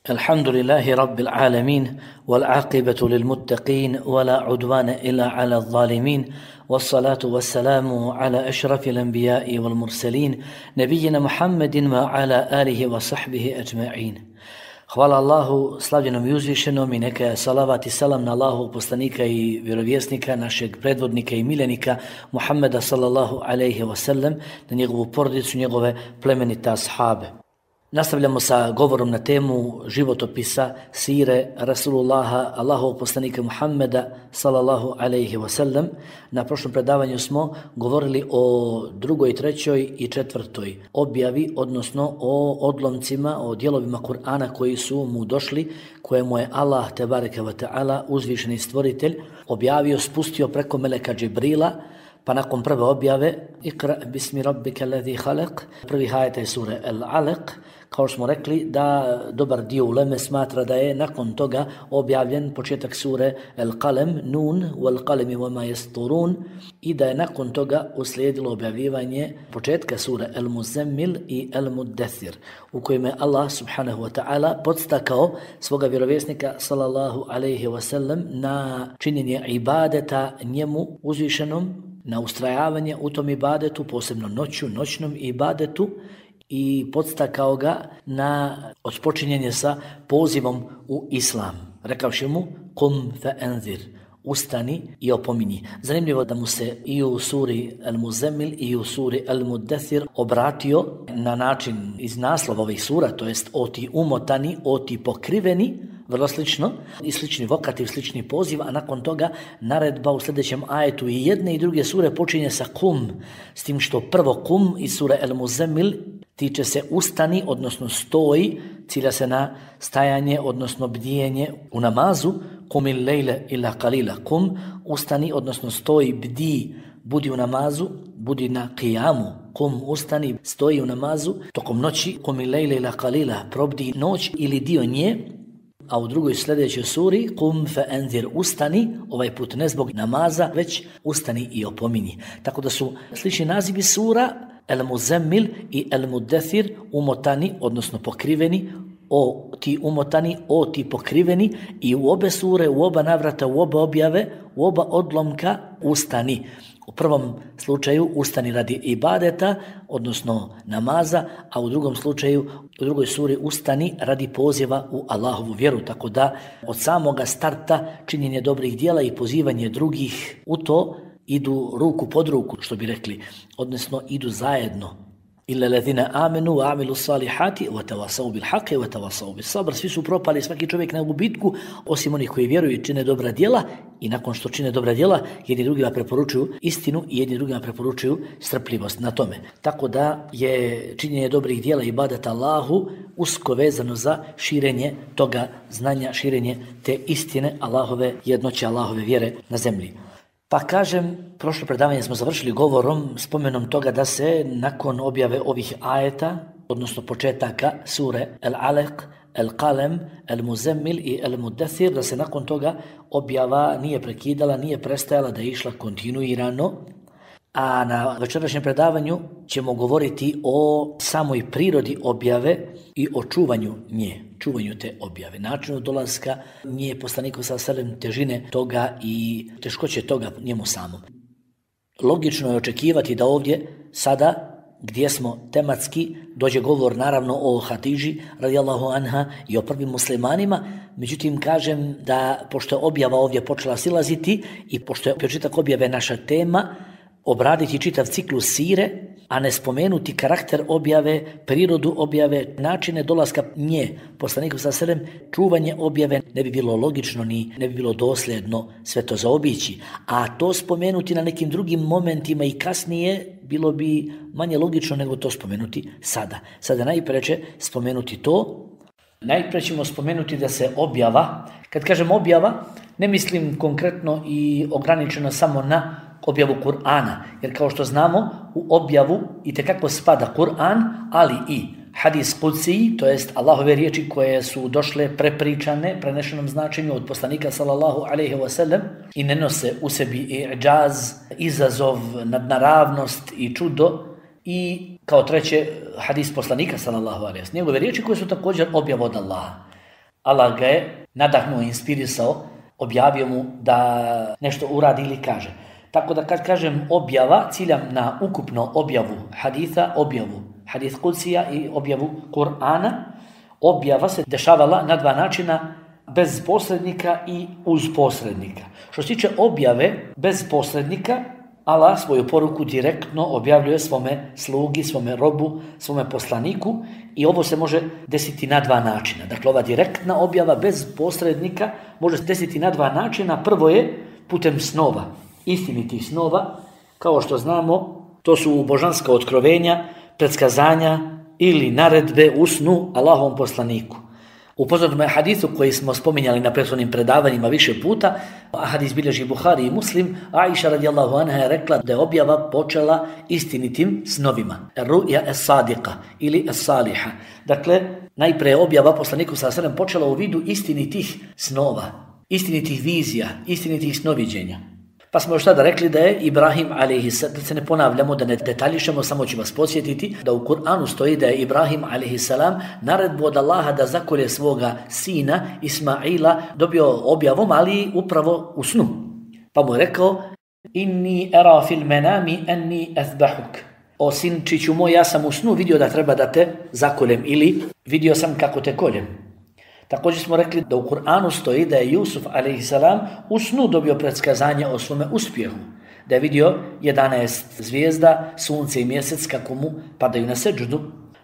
الحمد لله رب العالمين والعاقبة للمتقين ولا عدوان إلا على الظالمين والصلاة والسلام على أشرف الأنبياء والمرسلين نبينا محمد وعلى آله وصحبه أجمعين. Hvala Allahu, slavljenom i uzvišenom, i neka je salavat i salam na Allahu, poslanika i vjerovjesnika, našeg predvodnika i miljenika Muhammeda sallallahu alaihi wasallam, na njegovu porodicu, njegove plemenite ashabe. Nastavljamo sa govorom na temu životopisa sire Rasulullaha, Allahovog poslanika Muhammeda sallallahu alaihi wasallam. Na prošlom predavanju smo govorili o drugoj, trećoj i četvrtoj objavi, odnosno o odlomcima, o dijelovima Kur'ana koji su mu došli, koje mu je Allah tebareke ve ta'ala, uzvišeni stvoritelj, objavio, spustio preko meleka Džibrila. Pa nakon prve objave, Ikra bismi rabbika alladhi khalaq, prvi ajet je sure Al-Alaq. Kao što smo rekli, da dobar dio uleme smatra da je nakon toga objavljen početak sure Al-Qalem, Nun, wal-qalemi wama yasturun, i da je nakon toga uslijedilo objavljivanje početka sure Al-Muzammil i Al-Muddathir, u kojima je Allah subhanahu wa ta'ala podstakao svoga vjerovjesnika sallallahu alaihi wasallam na činjenje ibadeta njemu uzvišenom, na ustrajavanje u tom ibadetu, posebno noću, noćnom ibadetu, i podstakao ga na otpočinjenje sa pozivom u islam, rekavši mu kum fa anzir, ustani i opominji. Zanimljivo da mu se i u suri Al-Muzammil i u suri Al-Muddathir obratio na način iz naslova ovih sura, to jest o ti umotani, o ti pokriveni, vrlo slično, i slični vokativ, slični poziv, a nakon toga naredba u sljedećem ajetu i jedne i druge sure počinje sa kum, s tim što prvo kum iz sure Al-Muzammil tiče se ustani, odnosno stoji, cilja se na stajanje, odnosno bdijenje u namazu, kumil lejle ila qalila, kum, ustani, odnosno stoji, bdi, budi u namazu, budi na qiyamu, kum, ustani, stoji u namazu, tokom noći, kumil lejle ila qalila, probdi noć ili dio nje. A u drugoj sljedećoj suri kum fa anzir, ustani, ovaj put ne zbog namaza, već ustani i opominji. Tako da su slični nazivi sura Al-Muzammil i Al-Muddathir umotani, odnosno pokriveni, o ti umotani, o ti pokriveni, i u obe sure, u oba navrata, u oba objave, u oba odlomka ustani. U prvom slučaju ustani radi ibadeta, odnosno namaza, a u drugom slučaju, u drugoj suri ustani radi poziva u Allahovu vjeru. Tako da od samoga starta činjenje dobrih djela i pozivanje drugih u to idu ruku pod ruku, što bi rekli, odnosno idu zajedno. Illa ladhina amenu wa amilu salihati wa tawasaw bil haqqi wa tawasaw bis sabr. Svi su propali, svaki čovjek na gubitku, osim onih koji vjeruju i čine dobra djela, i nakon što čine dobra djela, jedni drugima preporučuju istinu i jedni drugima preporučuju strpljivost na tome. Tako da je činjenje dobrih djela i ibadeta Allahu usko vezano za širenje toga znanja, širenje te istine Allahove jednoće, Allahove vjere na zemlji. Pa kažem, prošlo predavanje smo završili govorom, spomenom toga da se nakon objave ovih ajeta, odnosno početaka sure Al-Alaq, Al-Qalem, Al-Muzammil i Al-Muddathir, da se nakon toga objava nije prekidala, nije prestajala, da je išla kontinuirano. A na večerašnjem predavanju ćemo govoriti o samoj prirodi objave i o čuvanju nje, čuvanju te objave, načinu dolaska nje, poslaniku sallallahu alejhi ve sellem, težine toga i teškoće toga njemu samom. Logično je očekivati da ovdje sada, gdje smo tematski, dođe govor naravno o Hatidži radijallahu anha i o prvim muslimanima. Međutim, kažem da pošto je objava ovdje počela silaziti i pošto je početak objave naša tema, obraditi čitav ciklus sire, a ne spomenuti karakter objave, prirodu objave, načine dolaska nje, poslaniku sallallahu alejhi ve sellem, čuvanje objave, ne bi bilo logično ni ne bi bilo dosljedno sve to zaobići. A to spomenuti na nekim drugim momentima i kasnije bilo bi manje logično nego to spomenuti sada. Sada najpreće spomenuti to. Najprije ćemo spomenuti da se objava, kad kažem objava, ne mislim konkretno i ograničeno samo na objavu Kur'ana, jer kao što znamo u objavu itekako spada Kur'an, ali i hadis Qudsi, to jest Allahove riječi koje su došle prepričane, prenešenom značenju od poslanika sallallahu alejhi ve sellem i ne nose u sebi i'džaz, izazov, nadnaravnost i čudo, i kao treće hadis poslanika sallallahu alejhi ve sellem, njegove riječi koje su također objava od Allaha. Allah ga je nadahnuo, inspirisao, objavio mu da nešto uradi ili kaže. Tako da kad kažem objava, ciljam na ukupno objavu haditha, objavu hadith kudsija i objavu Kur'ana. Objava se dešavala na dva načina, bez posrednika i uz posrednika. Što se tiče objave bez posrednika, Allah svoju poruku direktno objavljuje svome slugi, svome robu, svome poslaniku i ovo se može desiti na dva načina. Dakle, ova direktna objava bez posrednika može se desiti na dva načina. Prvo je putem snova, istinitih snova. Kao što znamo, to su božanska otkrovenja, predskazanja ili naredbe u snu Allahovom poslaniku. U poznatom je hadithu koji smo spominjali na prethodnim predavanjima više puta, a hadis bilježi Buhari i Muslim, Aisha radijallahu anha je rekla da je objava počela istinitim snovima. Ru'ya es-sadiqa ili es-saliha. Dakle, najprije objava poslaniku sallallahu alejhi ve sellem počela u vidu istinitih snova, istinitih vizija, istinitih snoviđenja. Pa smo još tada rekli da je Ibrahim a.s. da se ne ponavljamo, da ne detaljišemo, samo ću vas podsjetiti da u Kur'anu stoji da je Ibrahim a.s. naredbu od Allaha da zakolje svoga sina Ismaila dobio objavom, ali upravo u snu. Pa mu je rekao: inni era fil menami enni athbahuk. O sinčiću moj, ja sam u snu vidio da treba da te zakoljem, ili vidio sam kako te koljem. Također smo rekli da u Kur'anu stoji da je Jusuf a.s. u snu dobio predskazanje o svome uspjehu. Da je vidio 11 zvijezda, sunce i mjesec kako mu padaju na seđdu.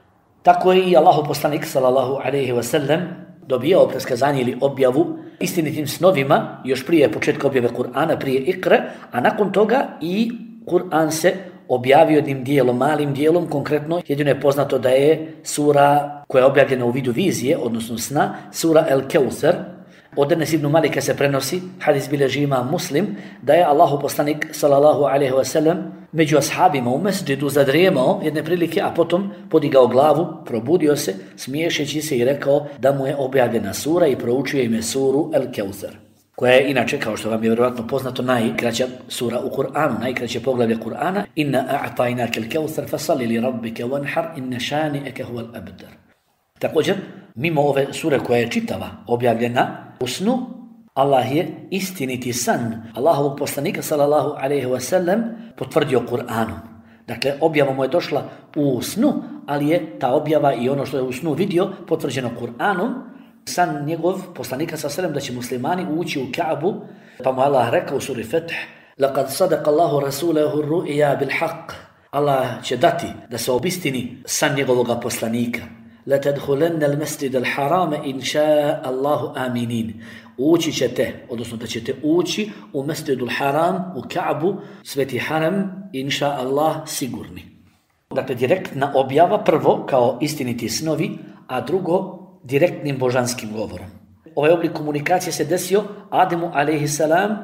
Tako je i Allahov poslanik sallallahu alejhi ve sellem dobijao predskazanje ili objavu istinitim snovima još prije početka objave Kur'ana, prije Ikra, a nakon toga i Kur'an se objavio jednim dijelom, malim dijelom, konkretno jedino je poznato da je sura koja je objavljena u vidu vizije, odnosno sna, sura El-Keuser. Od Enes ibn Malika se prenosi, hadis bilježi Imam Muslim, da je Allahu poslanik sallallahu alejhi ve sellem među ashabima u mesdžidu zadrijemao jedne prilike, a potom podigao glavu, probudio se, smiješeći se i rekao da mu je objavljena sura i proučio im je suru El-Keuser, koja je inače, kao što vam je vjerovatno poznato, najkraća sura u Kur'anu, najkraće poglavlje Kur'ana. Inna a'tajnaka al-kawthar fasalli li rabbika wanhar inna shani'aka huwa al-abtar. Također, mimo ove sure koja je čitava, objavljena u snu, Allah je istiniti san Allahovog poslanika sallallahu alejhi ve sellem potvrdio Kur'anom. Dakle, objava mu je došla u snu, ali je ta objava i ono što je u snu vidio potvrđeno Kur'anom. San njegov poslanika sallallahu alejhi ve sellem da će muslimani ući u Ka'bu, pa mu Allah rekao u suri Fath: "Laqad sadaqa Allahu rasulahu ar-ru'ya bil haqq." Allah će dati da se obistini san njegovog poslanika. La tadkhulanna al-masjid al-haram in sha'a Allahu aminin. Ući ćete, odnosno da ćete ući u Mesdžidul Haram, u Ka'bu, sveti haram, inša Allah, sigurni. Dakle, direktna objava, prvo kao istiniti snovi, a drugo direktnim božanskim govorom. Ovaj oblik komunikacije se desio Ademu a.s.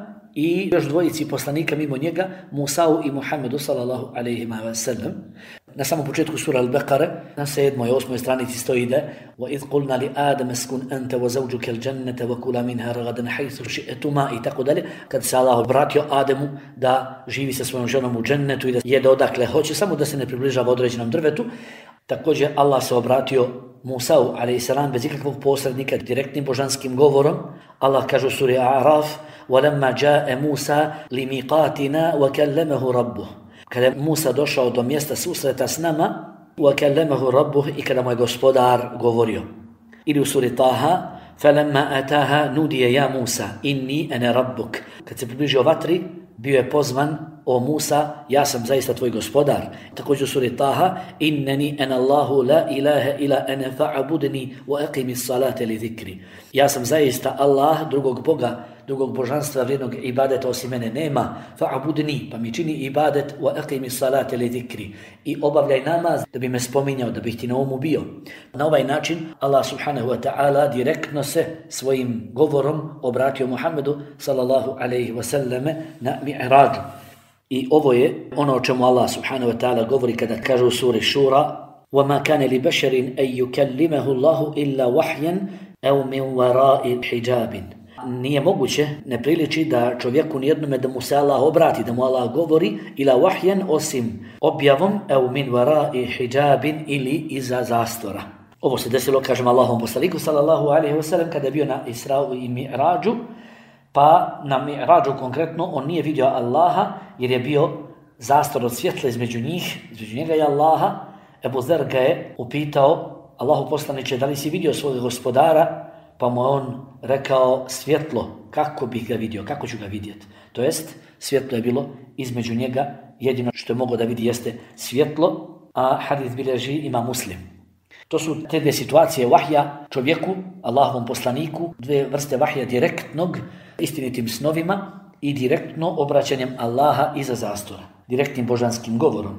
i još dvojici poslanika mimo njega, Musau i Muhammedu sallallahu alejhi ve sellem. Na samom početku sura Al-Baqara, na 7. i 8. stranici stoji da وَإِذْ قُلْنَا لِآدَمَ اسْكُنْ أَنْتَ وَزَوْجُكَ الْجَنَّةَ وَكُلَا مِنْهَا رَغَدًا حَيْثُ شِئْتُمَا i tako dalje. Kad se Allah obratio Ademu da živi sa svojom ženom u džennetu i da jede odakle hoće, samo da se ne približava određenom drvetu. Također Allah se obratio Musau a.s. bez ikakvog posrednika, direktnim božanskim govorom. Allah kaže u suri A'raf: وَلَمَّا جَاءَ مُوسَى لِمِيقَاتِنَا وَكَلَّمَهُ رَبُّهُ. Kada je Musa došao do mjesta susreta s nama, وَكَلَّمَهُ رَبُّهُ, i kada mu je gospodar govorio. Ili u suri Taha: فَلَمَّا أَتَاهَا نُودِيَ يَا مُوسَى إِنِّي أَنَا رَبُّكَ. Kad se približio vatri, bio je pozvan: o Musa, ja sam zaista tvoj gospodar. Također u suri Taha: inneni ana Allahu la ilaha ila ana fa'budni wa aqimis salata li zikri. Ja sam zaista Allah, drugog Boga, drugog božanstva vrijednog ibadeta osim mene nema. Fa'budni, pa mi čini ibadet, wa aqimis salata li zikri, i obavljaj namaz da bi me spominjao, da bih ti na umu bio. Na ovaj način Allah subhanahu wa ta'ala direktno se svojim govorom obratio Muhammedu sallallahu alejhi ve selleme na Mi'rađu. I ovo je ono o čemu Allah subhanahu wa ta'ala govori kada kaže u suri Šura: وَمَا كَانَ لِبَشَرٍ أَن يُكَلِّمَهُ اللَّهُ إِلَّا وَحْيًا أَوْ مِنْ وَرَاءِ حِجَابٍ. Nije moguće, ne priliči da čovjeku nijednome da mu se Allah obrati, da mu Allah govori ila wahjan, osim objavom, أَوْ مِنْ وَرَاءِ حِجَابٍ, ili iza zastora. Ovo se desilo, kažem, Allahom poslaniku sallallahu alejhi ve sellem kada je bio na Israu i Mi'rađu, pa na Mi'rađu konkretno on nije vidio Allaha jer je bio zastor od svjetla između njega i Allaha. Ebu Zer ga je upitao: Allahu poslaniče, da li si vidio svog gospodara? Pa mu on rekao: svjetlo, kako bih ga vidio, kako ću ga vidjeti? To jest, svjetlo je bilo između njega, jedino što je mogao da vidi jeste svjetlo, a hadis bilježi ima Muslim. To su te dvije situacije vahja čovjeku, Allahovom poslaniku, dvije vrste vahja direktnog, istinitim snovima i direktno obraćanjem Allaha iza zastora, direktnim božanskim govorom.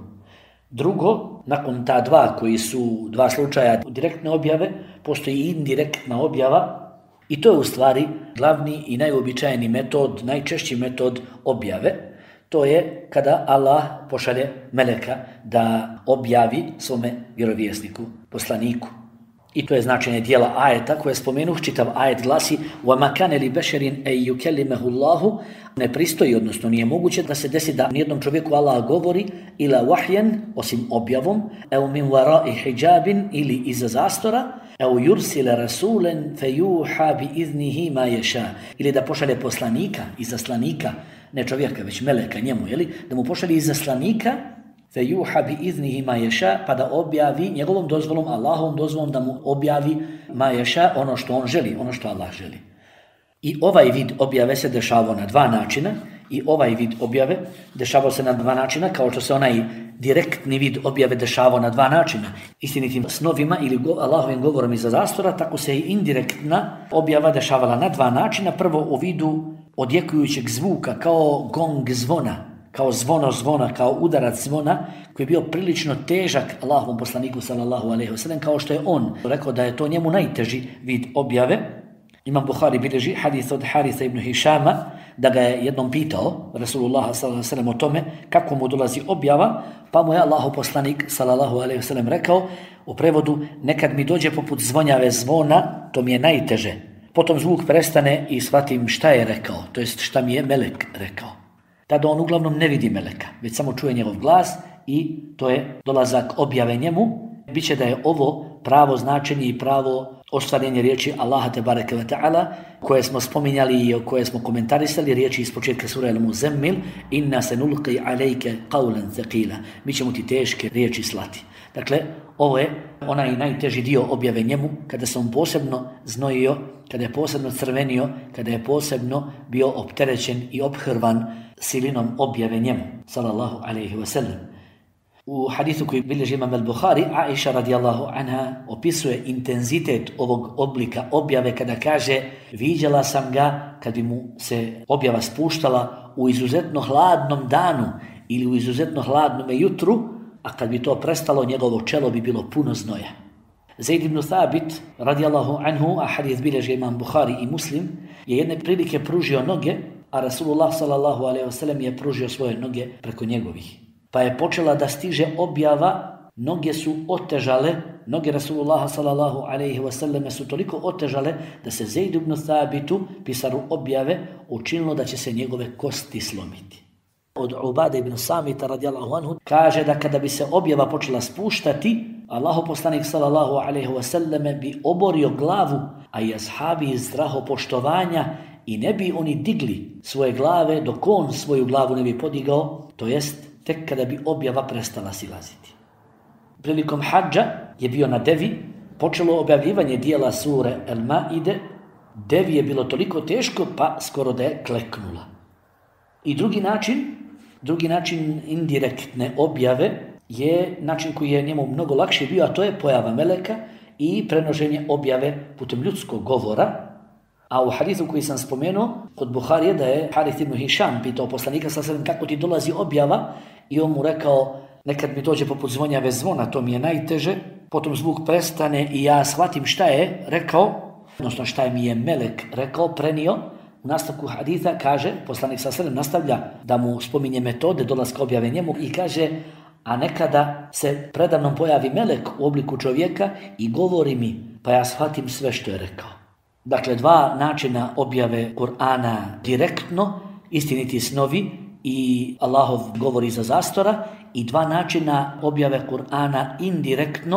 Drugo, nakon ta dva koji su dva slučaja direktne objave, postoji i indirektna objava i to je u stvari glavni i najobičajeniji metod, najčešći metod objave. To je kada Allah pošalje meleka da objavi svome vjerovjesniku, poslaniku. I to je značenje dijela ajeta koje spomenuh. Čitav ajet glasi: وَمَا كَانَ لِبَشَرٍ أَن يُكَلِّمَهُ اللَّهُ. Ne pristoji, odnosno nije moguće da se desi da nijednom čovjeku Allah govori ila wahyan, osim objavom, ev min wara'i hijabin, ili iza zastora, ev yursila rasulan fayuha bi iznihi ma yasha, ili da pošalje poslanika, izaslanika, ne čovjeka već meleka njemu, da mu pošalje izaslanika, fayuha bi iznihi ma yasha, pa da objavi njegovom dozvolom, Allahovom dozvolom, da mu objavi ma yasha, ono što on želi, ono što Allah želi. I ovaj vid objave se dešavao na dva načina, i ovaj vid objave dešavao se na dva načina, kao što se onaj direktni vid objave dešavao na dva načina, istinitim snovima ili Allahovim govorom iza zastora, tako se i indirektna objava dešavala na dva načina. Prvo u vidu odjekujućeg zvuka, kao gong zvona, kao zvono zvona, kao udarac zvona, koji je bio prilično težak Allahovom poslaniku sallallahu alejhi ve sellem, kao što je on rekao da je to njemu najteži vid objave. Imam Buhari bilježi hadis od Haritha ibn Hišama, da ga je jednom pitao Rasulullah sallallahu alejhi ve sellem o tome kako mu dolazi objava, pa mu je Allahov poslanik sallallahu alejhi ve sellem rekao u prevodu: nekad mi dođe poput zvonjave zvona, to mi je najteže. Potom zvuk prestane i shvatim šta je rekao, to jest šta mi je melek rekao. Tada on uglavnom ne vidi meleka, već samo čuje njegov glas i to je dolazak objave njemu. Biće da je ovo pravo značenje i pravo ostvarenje riječi Allaha tebareke ve ta'ala koje smo spominjali i koje smo komentarisali, riječi iz početka sure Al-Muzammil: inna sanulqi alayka qawlan thaqila, mi ćemo ti teške riječi slati. Dakle, ovo je onaj najteži dio objave njemu, kada se on posebno znojio, kada je posebno crvenio, kada je posebno bio opterećen i ophrvan silinom objave njemu, sallallahu alejhi ve sellem. U hadisu koji bilježi imam al-Buhari, Aisha radijallahu anha opisuje intenzitet ovog oblika objave kada kaže: viđala sam ga kad bi mu se objava spuštala u izuzetno hladnom danu ili u izuzetno hladnom jutru, a kad bi to prestalo, njegovo čelo bi bilo puno znoja. Zaid ibn Thabit radijallahu anhu, a hadis bilježi imam Buhari i Muslim, je jedne prilike pružio noge, a Rasulullah sallallahu alejhi ve sellem je pružio svoje noge preko njegovih. Pa je počela da stiže objava, noge su otežale, noge Rasulullaha sallallahu alejhi ve selleme su toliko otežale da se Zaid ibn Thabitu, pisaru objave, učinilo da će se njegove kosti slomiti. Od Ubade ibn Samita radijallahu anhu kaže da kada bi se objava počela spuštati, Allahov poslanik sallallahu alejhi ve selleme bi oborio glavu, a i ashabi iz strahopoštovanja, i ne bi oni digli svoje glave dok on svoju glavu ne bi podigao, to jest tek kada bi objava prestala silaziti. Prilikom hadža je bio na devi, počelo objavljivanje dijela sure El-Maide, devi je bilo toliko teško pa skoro da je kleknula. I drugi način indirektne objave je način koji je njemu mnogo lakše bio, a to je pojava meleka i prenošenje objave putem ljudskog govora. A u hadisu koji sam spomenuo kod Buharije, da je Harith ibn Hišam pitao poslanika sallallahu alejhi ve sellem kako ti dolazi objava, i on mu rekao: nekad mi dođe poput zvonjave zvona, to mi je najteže, potom zvuk prestane i ja shvatim šta je rekao, odnosno šta mi je melek rekao, prenio. U nastavku haditha kaže, poslanik sallallahu alejhi ve sellem nastavlja da mu spominje metode dolaska objave njemu i kaže: a nekada se predamnom pojavi melek u obliku čovjeka i govori mi, pa ja shvatim sve što je rekao. Dakle, dva načina objave Kur'ana direktno, istiniti snovi i Allahov govor iza zastora, i dva načina objave Kur'ana indirektno,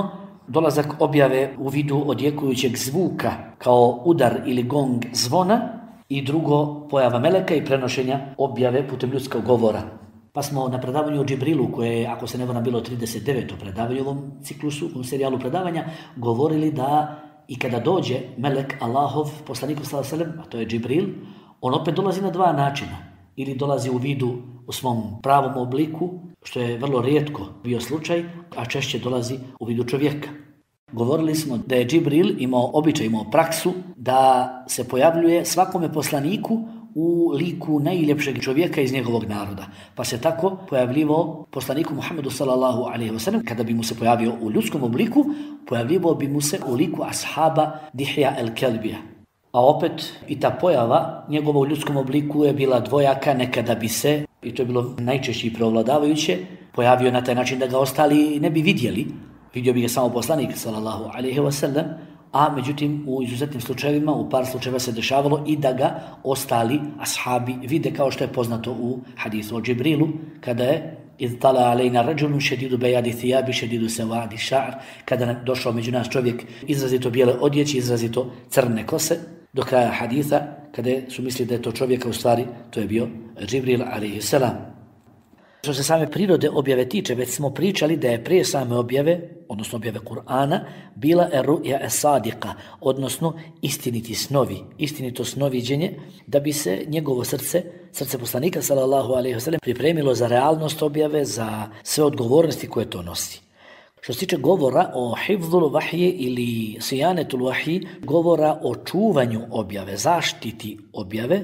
dolazak objave u vidu odjekujućeg zvuka kao udar ili gong zvona i drugo pojava meleka i prenošenja objave putem ljudskog govora. Pa smo na predavanju o Džibrilu, koje je, ako se ne varam, bilo 39. predavanje u ovom ciklusu, u serijalu predavanja, govorili da i kada dođe melek Allahov, poslaniku sallallahu alejhi ve sellem, a to je Džibril, on opet dolazi na dva načina. Ili dolazi u vidu u svom pravom obliku, što je vrlo rijetko bio slučaj, a češće dolazi u vidu čovjeka. Govorili smo da je Džibril imao običaj, imao praksu da se pojavljuje svakome poslaniku u liku najljepšeg čovjeka iz njegovog naroda. Pa se tako pojavljivao poslaniku Muhammedu sallallahu alejhi ve sellem, kada bi mu se pojavio u ljudskom obliku, pojavljivao bi mu se u liku ashaba Dihja el-Kelbija. A opet i ta pojava njegova u ljudskom obliku je bila dvojaka, nekada bi se, i to je bilo najčešće i preovladavajuće, pojavio na taj način da ga ostali ne bi vidjeli. Vidio bi ga samo poslanik sallallahu alejhi ve sellem, a međutim u izuzetnim slučajevima, u par slučajeva se dešavalo i da ga ostali ashabi vide, kao što je poznato u hadisu o Džibrilu, kada je إذ طلع علينا رجل شديد بياض الثياب شديد سواد الشعر, kada došao među nas čovjek izrazito bijele odjeće, izrazito crne kose, do kraja haditha, kada su mislili da je to čovjeka, u stvari to je bio Džibril alejhi selam. Što se same prirode objave tiče, već smo pričali da je prije same objave, odnosno objave Kur'ana, bila ru'ya as-sadiqa, odnosno istiniti snovi, istinito snoviđenje, da bi se njegovo srce poslanika sallallahu alejhi ve sellem pripremilo za realnost objave, za sve odgovornosti koje to nosi. Što se tiče govora o hifzul vahji ili sijanetul vahji, govora o čuvanju objave, zaštiti objave,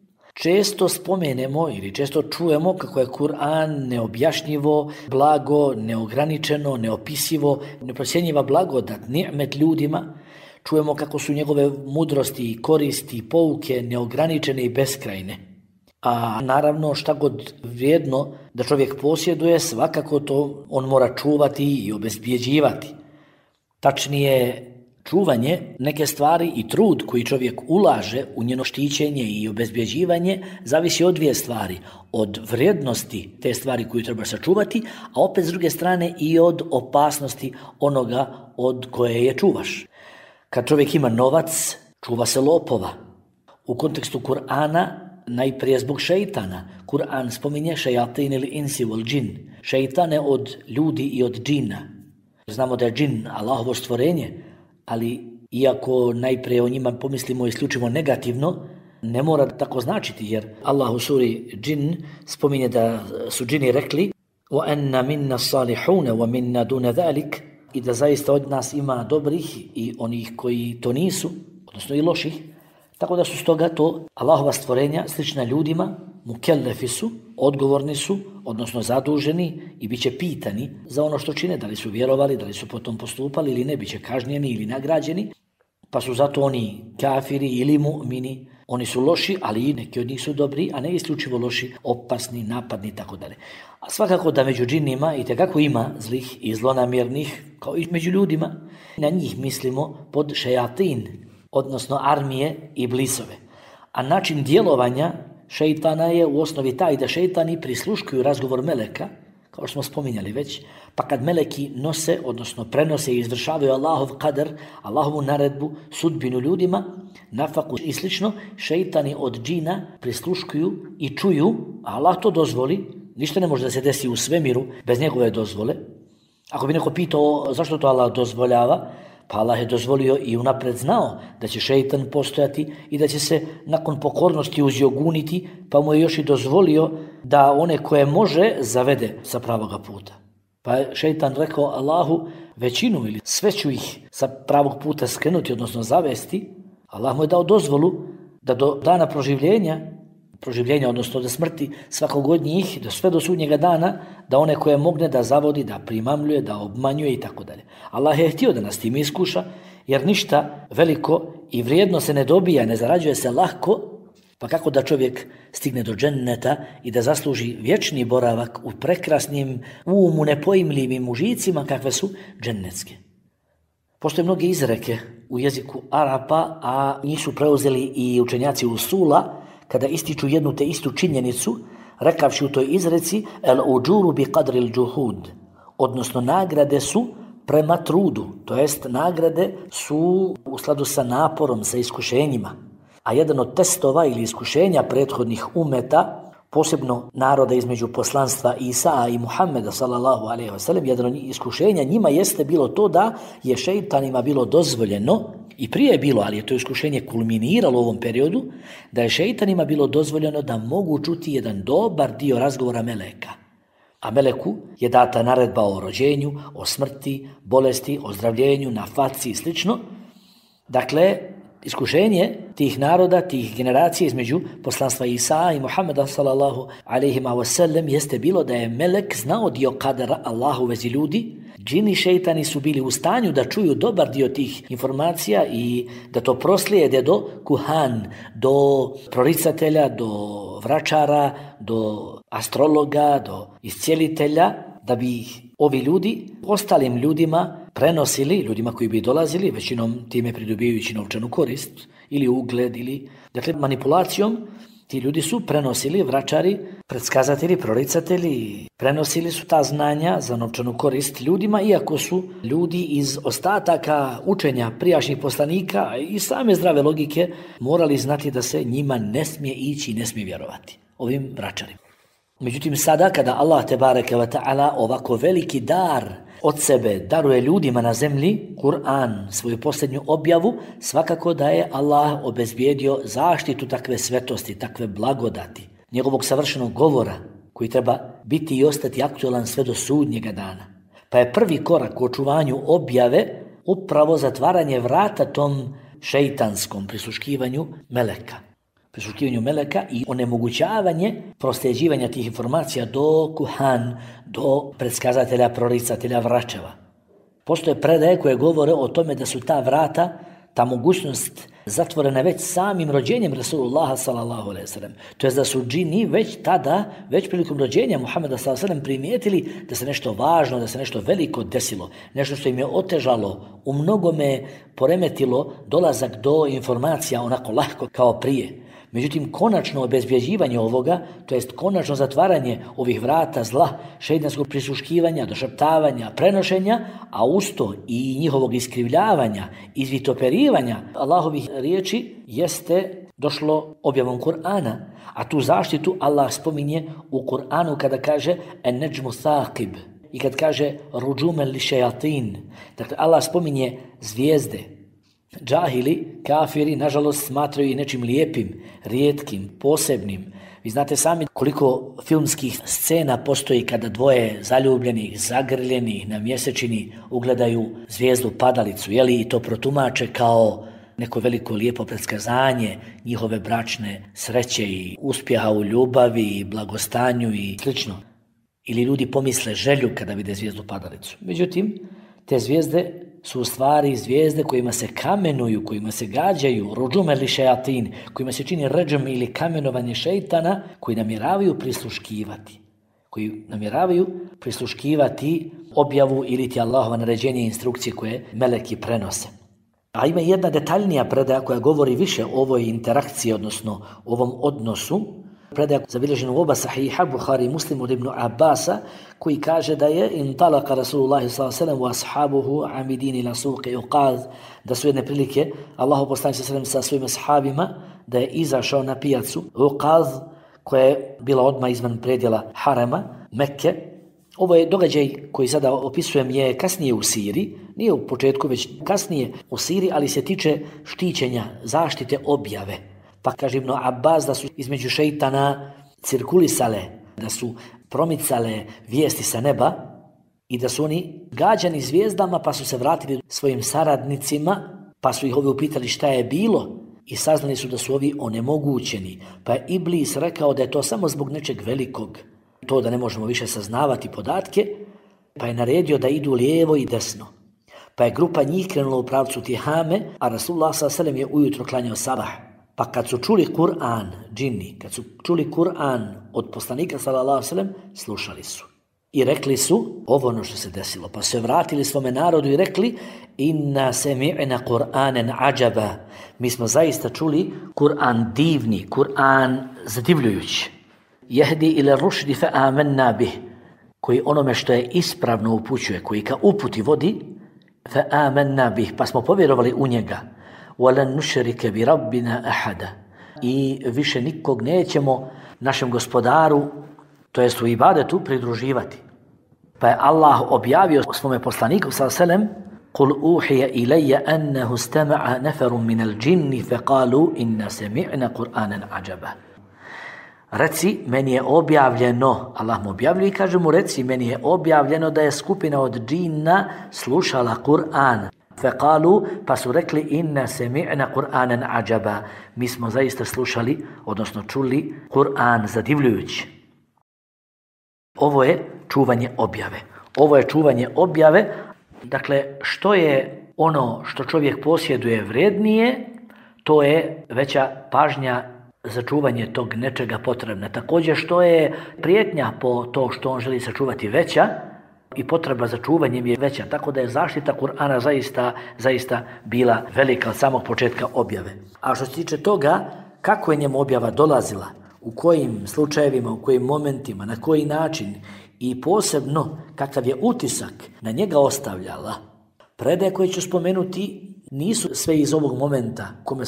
često spomenemo ili često čujemo kako je Kur'an neobjašnjivo, blago, neograničeno, neopisivo, neprocjenjiva blagodat, ni'met ljudima. Čujemo kako su njegove mudrosti, koristi, pouke neograničene i beskrajne. A naravno šta god vrijedno da čovjek posjeduje, svakako to on mora čuvati i obezbjeđivati. Tačnije, čuvanje neke stvari i trud koji čovjek ulaže u njeno štićenje i obezbjeđivanje zavisi od dvije stvari. Od vrijednosti te stvari koju treba sačuvati, a opet s druge strane i od opasnosti onoga od koje je čuvaš. Kad čovjek ima novac, čuva se lopova. U kontekstu Kur'ana, najprije zbog šeitana. Kur'an spominje šajatin ili insi wal džin. Šeitane od ljudi i od džina. Znamo da je džin Allahovo stvorenje, ali iako najprije o njima pomislimo isključivo negativno, ne mora tako značiti, jer Allah u suri džin spominje da su džini rekli وَأَنَّ مِنَّا الصَّالِحُونَ وَمِنَّا دُونَ ذَلِكَ, i da zaista od nas ima dobrih i onih koji to nisu, odnosno i loših. Tako da su stoga to Allahova stvorenja slična ljudima, mukellefi su, odgovorni su, odnosno zaduženi i bit će pitani za ono što čine, da li su vjerovali, da li su potom postupali ili ne, bit će kažnjeni ili nagrađeni, pa su zato oni kafiri ili mu'mini, oni su loši, ali i neki od njih su dobri, a ne isključivo loši, opasni, napadni i tako dalje. A svakako da među džinima itekako ima zlih i zlonamjernih, kao i među ljudima. Na njih mislimo pod šejatin, odnosno armije i blisove. A način djelovanja šeitana je u osnovi taj da šeitani prisluškuju razgovor meleka, kao što smo spominjali već, pa kad meleki nose, odnosno prenose i izvršavaju Allahov kadar, Allahovu naredbu, sudbinu ljudima, nafaku i slično, šeitani od džina prisluškuju i čuju, a Allah to dozvoli, ništa ne može da se desi u svemiru bez njegove dozvole. Ako bi neko pitao zašto to Allah dozvoljava, pa Allah je dozvolio i unapred znao da će šeitan postojati i da će se nakon pokornosti uzjoguniti, pa mu je još i dozvolio da one koje može zavede sa pravoga puta. Pa je šeitan rekao Allahu, većinu ili sve ću ih sa pravog puta skrenuti, odnosno zavesti. Allah mu je dao dozvolu da do dana proživljenja, odnosno do smrti svakog od njih, sve do sudnjega dana, da one koje mogne da zavodi, da primamljuje, da obmanjuje i tako dalje. Allah je htio da nas tim iskuša, jer ništa veliko i vrijedno se ne dobija, ne zarađuje se lahko, pa kako da čovjek stigne do dženneta i da zasluži vječni boravak u prekrasnim, umu nepojmljivim užicima kakve su džennetske. Postoje mnoge izreke u jeziku Arapa, a njih su preuzeli i učenjaci usula, kada ističu jednu te istu činjenicu, rekavši u toj izreci el uđuru bi qadril džuhud, odnosno nagrade su prema trudu, to jest nagrade su u skladu sa naporom, sa iskušenjima. A jedan od testova ili iskušenja prethodnih umeta, posebno naroda između poslanstva Isa i Muhammeda sallallahu alejhi ve sellem, jedan od iskušenja njima jeste bilo to da je šejtanima bilo dozvoljeno, i prije je bilo, ali je to iskušenje kulminiralo u ovom periodu, da je šejtanima bilo dozvoljeno da mogu čuti jedan dobar dio razgovora meleka. A meleku je data naredba o rođenju, o smrti, bolesti, ozdravljenju, na faci i slično. Dakle, iskušenje tih naroda, tih generacija između poslanstva Isa i Muhammeda sallallahu alejhi ve sellem jeste bilo da je melek znao dio kadera Allahu u vezi ljudi. Džini šejtani su bili u stanju da čuju dobar dio tih informacija i da to proslijede do kuhan, do proricatelja, do vračara, do astrologa, do iscijelitelja, da bi ih ovi ljudi ostalim ljudima prenosili, ljudima koji bi dolazili, većinom time pridobivajući novčanu korist ili ugled, ili dakle manipulacijom. Ti ljudi su prenosili, vračari, predskazatelji, proricatelji, prenosili su ta znanja za novčanu korist ljudima, iako su ljudi iz ostataka učenja prijašnjih poslanika i same zdrave logike morali znati da se njima ne smije ići i ne smije vjerovati, ovim vračarima. Međutim, sada kada Allah tebareke ve ta'ala ovako veliki dar od sebe daruje ljudima na zemlji, Kur'an, svoju posljednju objavu, svakako da je Allah obezbijedio zaštitu takve svetosti, takve blagodati, njegovog savršenog govora, koji treba biti i ostati aktualan sve do sudnjega dana. Pa je prvi korak u očuvanju objave upravo zatvaranje vrata tom šejtanskom prisluškivanju meleka. I onemogućavanje prosljeđivanja tih informacija do kuhan, do predskazatelja, proricatelja, vračeva. Postoje predaje koje govore o tome da su ta vrata, ta mogućnost zatvorena već samim rođenjem Rasulullaha sallallahu alejhi ve sellem. To jest da su džini već prilikom rođenja Muhameda sallallahu alejhi ve sellem primijetili da se nešto važno, da se nešto veliko desilo, nešto što im je otežalo, u mnogome poremetilo dolazak do informacija onako lahko kao prije. Međutim, konačno obezbjeđivanje ovoga, to jest konačno zatvaranje ovih vrata zla, šejtanskog prisluškivanja, došaptavanja, prenošenja, a usto i njihovog iskrivljavanja, izvitoperivanja Allahovih riječi jeste došlo objavom Kur'ana. A tu zaštitu Allah spominje u Kur'anu kada kaže en-neđmu thaqib i kad kaže ruđumen li šejatin. Dakle, Allah spominje zvijezde. Džahili, kafiri, nažalost, smatraju i nečim lijepim, rijetkim, posebnim. Vi znate sami koliko filmskih scena postoji kada dvoje zaljubljenih, zagrljenih na mjesečini ugledaju zvijezdu padalicu, i to protumače kao neko veliko lijepo predskazanje njihove bračne sreće i uspjeha u ljubavi i blagostanju i slično. Ili ljudi pomisle želju kada vide zvijezdu padalicu. Međutim, te zvijezde su u stvari zvijezde kojima se kamenuju, kojima se gađaju, ruđume li šejatin, kojima se čini ređum ili kamenovanje šejtana, koji namjeravaju prisluškivati objavu ili ti Allahova naređenje i instrukcije koje meleki prenose. A ima jedna detaljnija predaja koja govori više o ovoj interakciji, odnosno ovom odnosu. Predaja zabilježena u oba sahiha, Buhari i Muslim, od Ibn Abbasa, koji kaže da je intalaka Rasulullahi sallallahu alejhi ve sellem wa ashabuhu amidin ila suqi Uqaz, da su jedne prilike Allahu poslanik sallallahu alejhi ve sellem sa svojim ashabima, da je izašao na pijacu Uqaz, koja je bila odmah izvan predjela harema Mekke. Ovo je događaj koji sada opisujem je kasnije u Siriji, nije u početku već kasnije u Siriji, ali se tiče štićenja, zaštite objave. Pa kaže Ibn Abbas da su između šejtana cirkulisale, da su promicale vijesti sa neba i da su oni gađani zvijezdama, pa su se vratili svojim saradnicima, pa su ih ovi upitali šta je bilo i saznali su da su ovi onemogućeni. Pa je Iblis rekao da je to samo zbog nečeg velikog, to da ne možemo više saznavati podatke, pa je naredio da idu lijevo i desno. Pa je grupa njih krenula u pravcu Tihame, a Rasulullah sallallahu alejhi ve sellem je ujutro klanjao sabah. Pa kad su čuli Kur'an, džini, kad su čuli Kur'an od poslanika sallallahu alejhi ve sellem, slušali su. I rekli su ovo ono što se desilo. Pa se vratili svome narodu i rekli inna sami'na Kur'anan ajaba. Mi smo zaista čuli Kur'an divni, Kur'an zadivljujući. Jehdi ila rušdi fa amanna bih. koji onome što je ispravno upućuje, koji ka uputi vodi, fa amanna bih, pa smo povjerovali u njega, walan nushrike bi rabbina ahada, i više nikog nećemo našem gospodaru, to jest u ibadetu, pridruživati. Pa je Allah objavio svome poslaniku sallallahu alejhi ve sellem: "Qul uhiya ilayya annahu istama'a nafarun min al-jinni faqalu inna sami'na Qur'anan ajaba." Reci, meni je objavljeno, Allah mu objavljuje i kaže mu, reci, meni je objavljeno da je skupina od džinna slušala Kur'an. Faqalu, pa su rekli, inna sami'na Qur'anan ajaba. Mi smo zaista slušali, odnosno čuli Kur'an zadivljujući. Ovo je čuvanje objave. Ovo je čuvanje objave. Dakle, što je ono što čovjek posjeduje vrednije, to je veća pažnja za čuvanje tog nečega potrebna. Također, što je prijetnja po to što on želi sačuvati veća, i potreba za čuvanjem je veća. Tako da je zaštita Kur'ana zaista bila velika od samog početka objave. A što se tiče toga, kako je njemu objava dolazila, u kojim slučajevima, u kojim momentima, na koji način i posebno kakav je utisak na njega ostavljala, predaje koje ću spomenuti nisu sve iz ovog momenta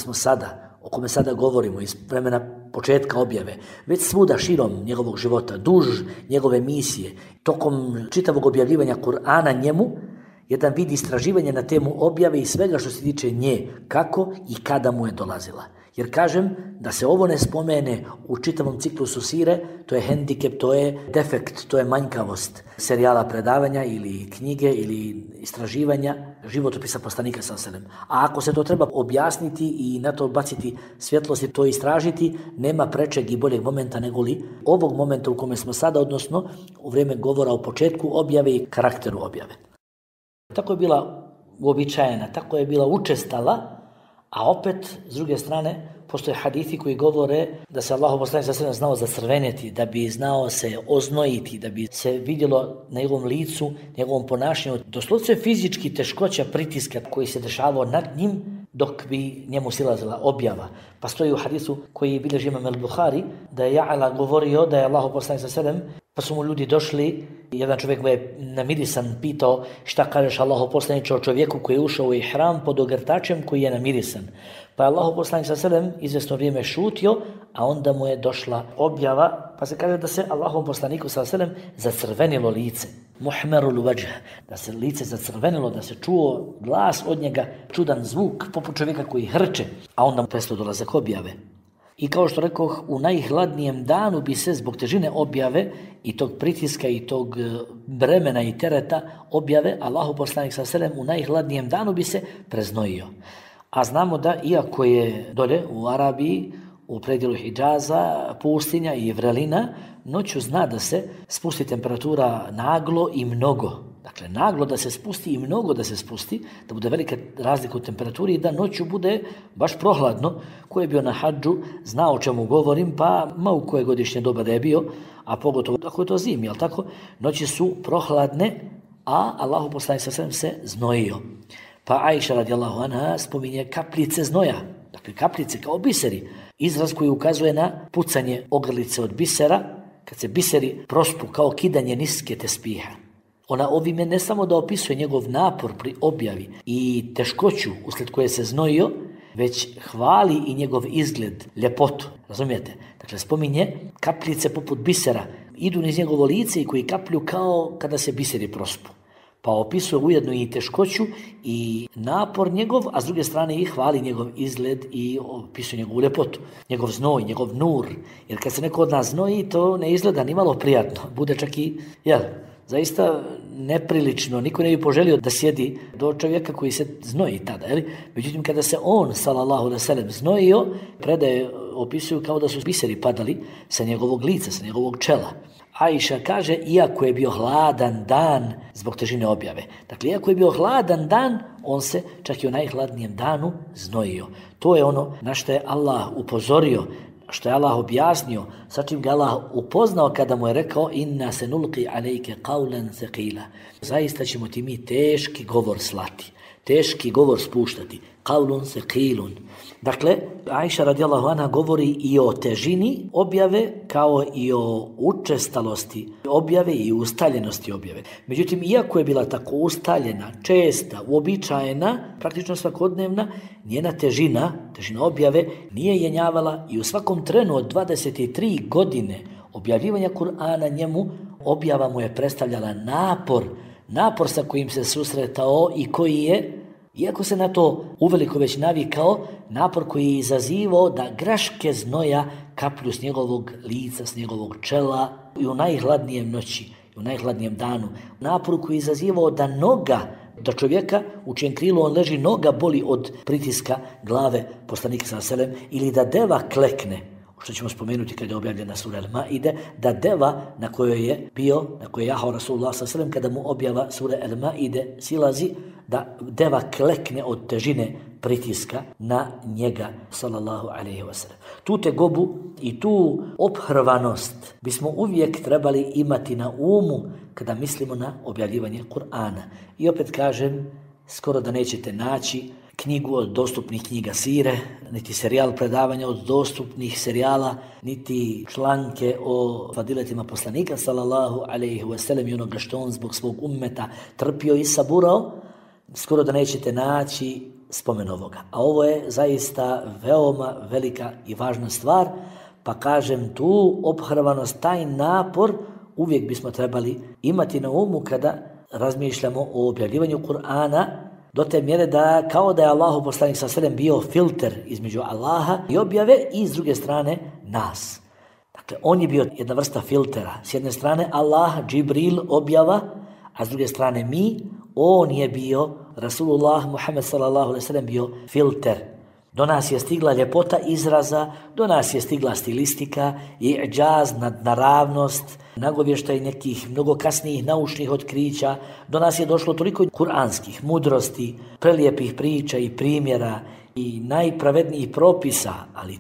o kome sada govorimo, iz vremena početka objave, već svuda širom njegovog života, duž njegove misije, tokom čitavog objavljivanja Kur'ana njemu, jedan vid istraživanja na temu objave i svega što se tiče nje, kako i kada mu je dolazila. Jer kažem, da se ovo ne spomene u čitavom ciklusu sire, to je hendikep, to je defekt, to je manjkavost serijala predavanja ili knjige ili istraživanja životopisa poslanika sallallahu alejhi ve sellem. A ako se to treba objasniti i na to baciti svjetlost i to istražiti, nema prečeg i boljeg momenta nego li ovog momenta u kome smo sada, odnosno u vrijeme govora o početku objave i karakteru objave. Tako je bila uobičajena, tako je bila učestala. A opet, s druge strane, postoje hadithi koji govore da se Allahov poslanik sallallahu alejhi ve sellem znao zacrveniti, da bi znao se oznojiti, da bi se vidjelo na njegovom licu, njegovom ponašanju, doslovce fizički teškoća pritiska koji se dešavao nad njim dok bi njemu silazila objava. Pa stoji u hadisu koji bilježi Imam al-Buhari da je Ja'la govorio da je Allahov poslanik sallallahu alejhi ve sellem, pa su mu ljudi došli, jedan čovjek mu je namirisan pitao šta kažeš Allahov poslaniče o čovjeku koji je ušao u ihram pod ogrtačem koji je namirisan. Pa je Allahov poslanik sallallahu alejhi ve sellem izvjesno vrijeme šutio, a onda mu je došla objava, pa se kaže da se Allahov poslaniku sallallahu alejhi ve sellem zacrvenilo lice. Muhmerul vajh, da se lice zacrvenilo, da se čuo glas od njega, čudan zvuk poput čovjeka koji hrče, a onda mu prestao dolazak objave. I kao što rekoh, u najhladnijem danu bi se zbog težine objave i tog pritiska i tog bremena i tereta objave, Allahov poslanik sallallahu alejhi ve sellem u najhladnijem danu bi se preznojio. A znamo da iako je dolje u Arabiji, u predjelu Hidžaza, pustinja i vrelina, noću zna da se spusti temperatura naglo i mnogo. Dakle, naglo da se spusti i mnogo da se spusti, da bude velika razlika u temperaturi i da noću bude baš prohladno. Ko je bio na hadžu, zna o čemu govorim, pa u koje godišnje doba da je bio, a pogotovo ako je to zimi, jel tako? Noći su prohladne, a Allahu poslanik sallallahu alejhi ve sellem se znojio. Pa Ajša radijallahu anha spominje kapljice znoja, dakle kapljice kao biseri, izraz koji ukazuje na pucanje ogrlice od bisera, kad se biseri prospu kao kidanje niske tespiha. Ona ovime ne samo da opisuje njegov napor pri objavi i teškoću uslijed koje se znojio, već hvali i njegov izgled, ljepotu, razumijete? Dakle, spominje kapljice poput bisera, idu niz njegovo lice i koji kaplju kao kada se biseri prospu. Pa opisuje ujedno i teškoću i napor njegov, a s druge strane i hvali njegov izgled i opisuje njegovu ljepotu, njegov znoj, njegov nur. Jer kad se neko od nas znoji, to ne izgleda ni malo prijatno. Bude čak i, zaista neprilično. Niko ne bi poželio da sjedi do čovjeka koji se znoji tada. Međutim, kada se on, sallallahu alejhi ve sellem, znojio, predaje opisuju kao da su biseri padali sa njegovog lica, sa njegovog čela. Ajša kaže, iako je bio hladan dan zbog težine objave. Dakle, iako je bio hladan dan, on se čak i u najhladnijem danu znojio. To je ono na što je Allah upozorio, što je Allah objasnio, sa čim ga Allah upoznao kada mu je rekao inna senulqi alejke qawlan thaqila. Zaista ćemo ti mi teški govor slati. teški govor spuštati. Qaulun thaqilun. Dakle, Ajša radijallahu anha govori i o težini objave kao i o učestalosti objave i ustaljenosti objave. Međutim, iako je bila tako ustaljena, česta, uobičajena, praktično svakodnevna, njena težina objave nije jenjavala i u svakom trenu od 23 godine objavljivanja Kur'ana njemu objava mu je predstavljala napor sa kojim se susretao i koji je, iako se na to uveliko već navikao, napor koji je izazivao da graške znoja kaplju s njegovog lica, s njegovog čela i u najhladnijem noći, i u najhladnijem danu. Napor koji je izazivao da čovjeka u čijem krilu on leži, noga boli od pritiska glave poslanika sallallahu alejhi ve sellem, ili da deva klekne, što ćemo spomenuti kada je objavljena sura Al-Maide, da deva na kojoj je jahao Rasulullah sallallahu alejhi ve sellem kada mu objava sura Al-Maide silazi, da deva klekne od težine pritiska na njega sallallahu alejhi ve sellem. Tu tegobu i tu ophrvanost bismo uvijek trebali imati na umu kada mislimo na objavljivanje Kur'ana. I opet kažem, skoro da nećete naći knjigu od dostupnih knjiga sire, niti serijal predavanja od dostupnih serijala, niti članke o fadiletima poslanika sallallahu alejhi ve sellem i onoga što on zbog svog ummeta trpio i saburao, skoro da nećete naći spomen ovoga. A ovo je zaista veoma velika i važna stvar, pa kažem tu ophrvanost, taj napor uvijek bismo trebali imati na umu kada razmišljamo o objavljivanju Kur'ana, do te mjere da kao da je Allahu poslanik sallallahu alejhi ve sellem bio filter između Allaha i objave i s druge strane nas. Dakle, on je bio jedna vrsta filtera. S jedne strane Allah, Džibril, objava, a s druge strane mi, on je bio, Rasulullah Muhammed sallallahu alejhi ve sellem bio filter. Do nas je stigla ljepota izraza, do nas je stigla stilistika i džaz, naravnost, nagovještaj nekih mnogo kasnijih naučnih otkrića. Do nas je došlo toliko kuranskih mudrosti, prelijepih priča i primjera i najpravednijih propisa, ali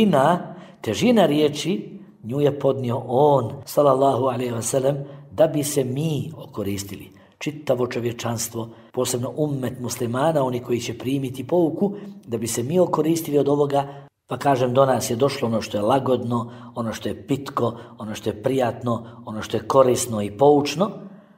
težina riječi nju je podnio on, sallallahu alejhi ve sellem, da bi se mi okoristili. Čitavo čovječanstvo, posebno ummet muslimana, oni koji će primiti pouku, da bi se mi okoristili od ovoga. Pa kažem, do nas je došlo ono što je lagodno, ono što je pitko, ono što je prijatno, ono što je korisno i poučno,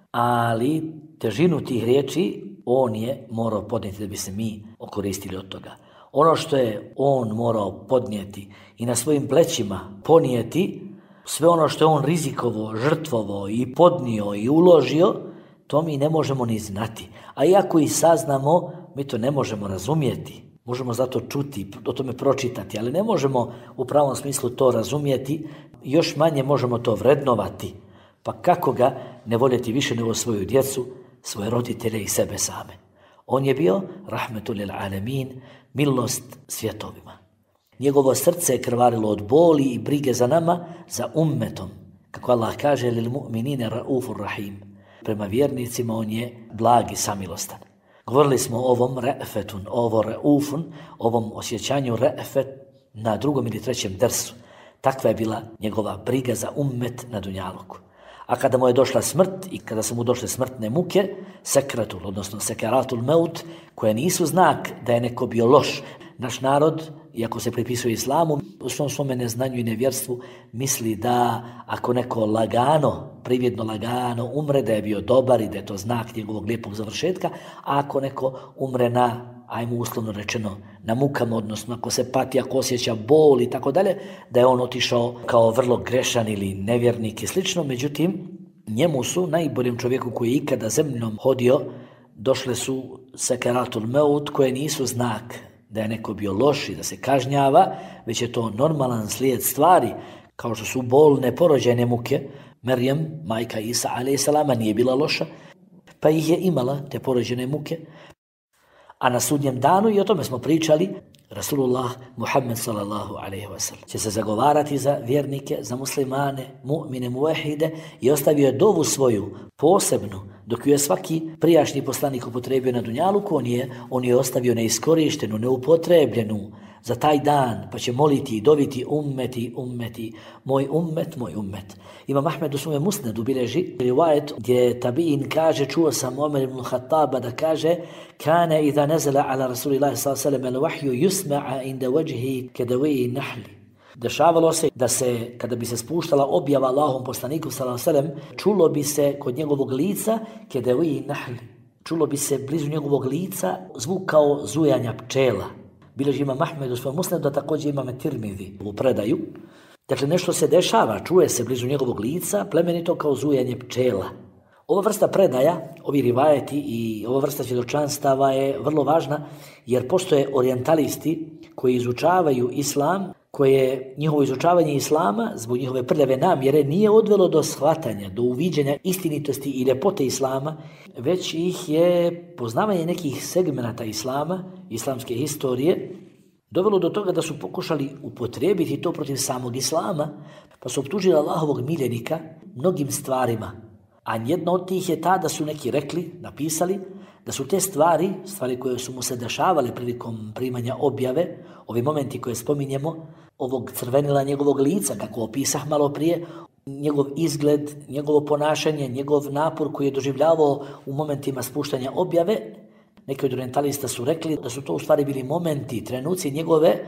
ali težinu tih riječi on je morao podnijeti da bi se mi okoristili od toga. Ono što je on morao podnijeti i na svojim plećima ponijeti, sve ono što je on rizikovao, žrtvovao i podnio i uložio, to mi ne možemo ni znati. A iako i saznamo, mi to ne možemo razumjeti. Možemo zato čuti, o tome pročitati, ali ne možemo u pravom smislu to razumjeti, još manje možemo to vrednovati. Pa kako ga ne voljeti više nego svoju djecu, svoje roditelje i sebe same. On je bio rahmetul lil alemin, milost svjetovima. Njegovo srce je krvarilo od boli i brige za nama, za ummetom. Kako Allah kaže, lil mu'minine raufur rahim. Prema vjernicima on je blag i samilostan. Govorili smo o ovom re'fetun, ovo re'ufun, ovom osjećanju re'fet na drugom ili trećem dersu. Takva je bila njegova briga za ummet na dunjaluku. A kada mu je došla smrt i kada su mu došle smrtne muke, sekratul, odnosno sekeratul meut, koje nisu znak da je neko bio loš. Naš narod, iako se pripisuje islamu, u svome neznanju i nevjerstvu misli da ako neko privjedno lagano umre, da je bio dobar i da je to znak njegovog lijepog završetka, a ako neko umre ajmo uslovno rečeno, na mukama, odnosno ako se pati, ako osjeća bol i tako dalje, da je on otišao kao vrlo grešan ili nevjernik i slično. Međutim, njemu su, najboljem čovjeku koji je ikada zemljom hodio, došle su sekeratul meut koje nisu znak da je neko bio loš i da se kažnjava, već je to normalan slijed stvari, kao što su bolne porođajne muke. Merjem, majka Isa a.s. nije bila loša, pa ih je imala, te porođene muke. A na sudnjem danu, i o tome smo pričali, Rasulullah Muhammed sallallahu alejhi ve sellem će se zagovarati za vjernike, za muslimane, mu'mine, muvahide, i ostavio je dovu svoju posebnu, dok ju je svaki prijašnji poslanik upotrebio na dunjaluku, on je ostavio neiskorištenu, neupotrebljenu, za taj dan, pa će moliti i doviti ummeti, ummeti, moj ummet, moj ummet. Imam Ahmed u svome musnedu bilježi rivajet gdje tabiin kaže, čuo sam Omer ibn Khattaba da kaže, kana idha nazala ala Rasulillahi sallallahu alejhi ve sellem al-wahyu yusma'a inda wajhihi kadawi nahli. Dešavalo se da se, kada bi se spuštala objava Allahom poslaniku sallallahu alejhi ve sellem, čulo bi se kod njegovog lica kadawi nahli. Čulo bi se blizu njegovog lica zvuk kao zujanja pčela. Bilježi Imam Ahmed u svom musnedu, da također Imam Tirmidhi u predaju. Dakle, nešto se dešava, čuje se blizu njegovog lica, plemenito kao zujanje pčela. Ova vrsta predaja, ovi rivajeti i ova vrsta svjedočanstava je vrlo važna, jer postoje orijentalisti koji izučavaju islam, koje njihovo izučavanje islama zbog njihove prljave namjere nije odvelo do shvatanja, do uviđenja istinitosti i ljepote islama, već ih je poznavanje nekih segmenata islama, islamske historije, dovelo do toga da su pokušali upotrijebiti to protiv samog islama, pa su optužili Allahovog miljenika mnogim stvarima. A jedna od tih je ta da su neki rekli, napisali, da su te stvari koje su mu se dešavale prilikom primanja objave, ovi momenti koje spominjemo, ovog crvenila njegovog lica, kako opisah malo prije, njegov izgled, njegovo ponašanje, njegov napor koji je doživljavao u momentima spuštanja objave, neki od orientalista su rekli da su to u stvari bili momenti, trenuci njegove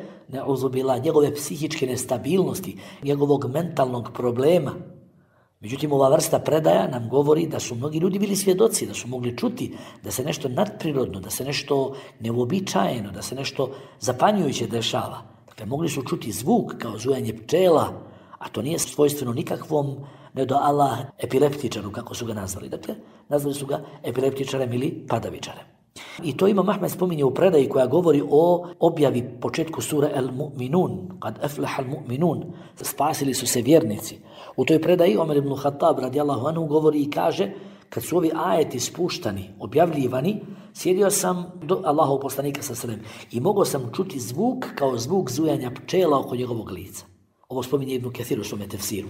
psihičke nestabilnosti, njegovog mentalnog problema. Međutim, ova vrsta predaja nam govori da su mnogi ljudi bili svjedoci, da su mogli čuti da se nešto nadprirodno, da se nešto neuobičajeno, da se nešto zapanjujuće dešava. Dakle, mogli su čuti zvuk kao zujanje pčela, a to nije svojstveno nikakvom, ne do Allah, epileptičaru, kako su ga nazvali. Dakle, nazvali su ga epileptičarem ili padavičarem. I to Imam Ahmed spominje u predaji koja govori o objavi početku sure Al-Mu'minun, kad aflaha al-mu'minun, spasili su se vjernici. U toj predaji Omer ibn Khattab radijallahu anhu govori i kaže, kad su ovi ajeti spuštani, objavljivani, sjedio sam do Allahov poslanika sallallahu alejhi ve sellem i mogao sam čuti zvuk kao zvuk zujanja pčela oko njegovog lica. Ovo spominje Ibn Kathir u svome tefsiru.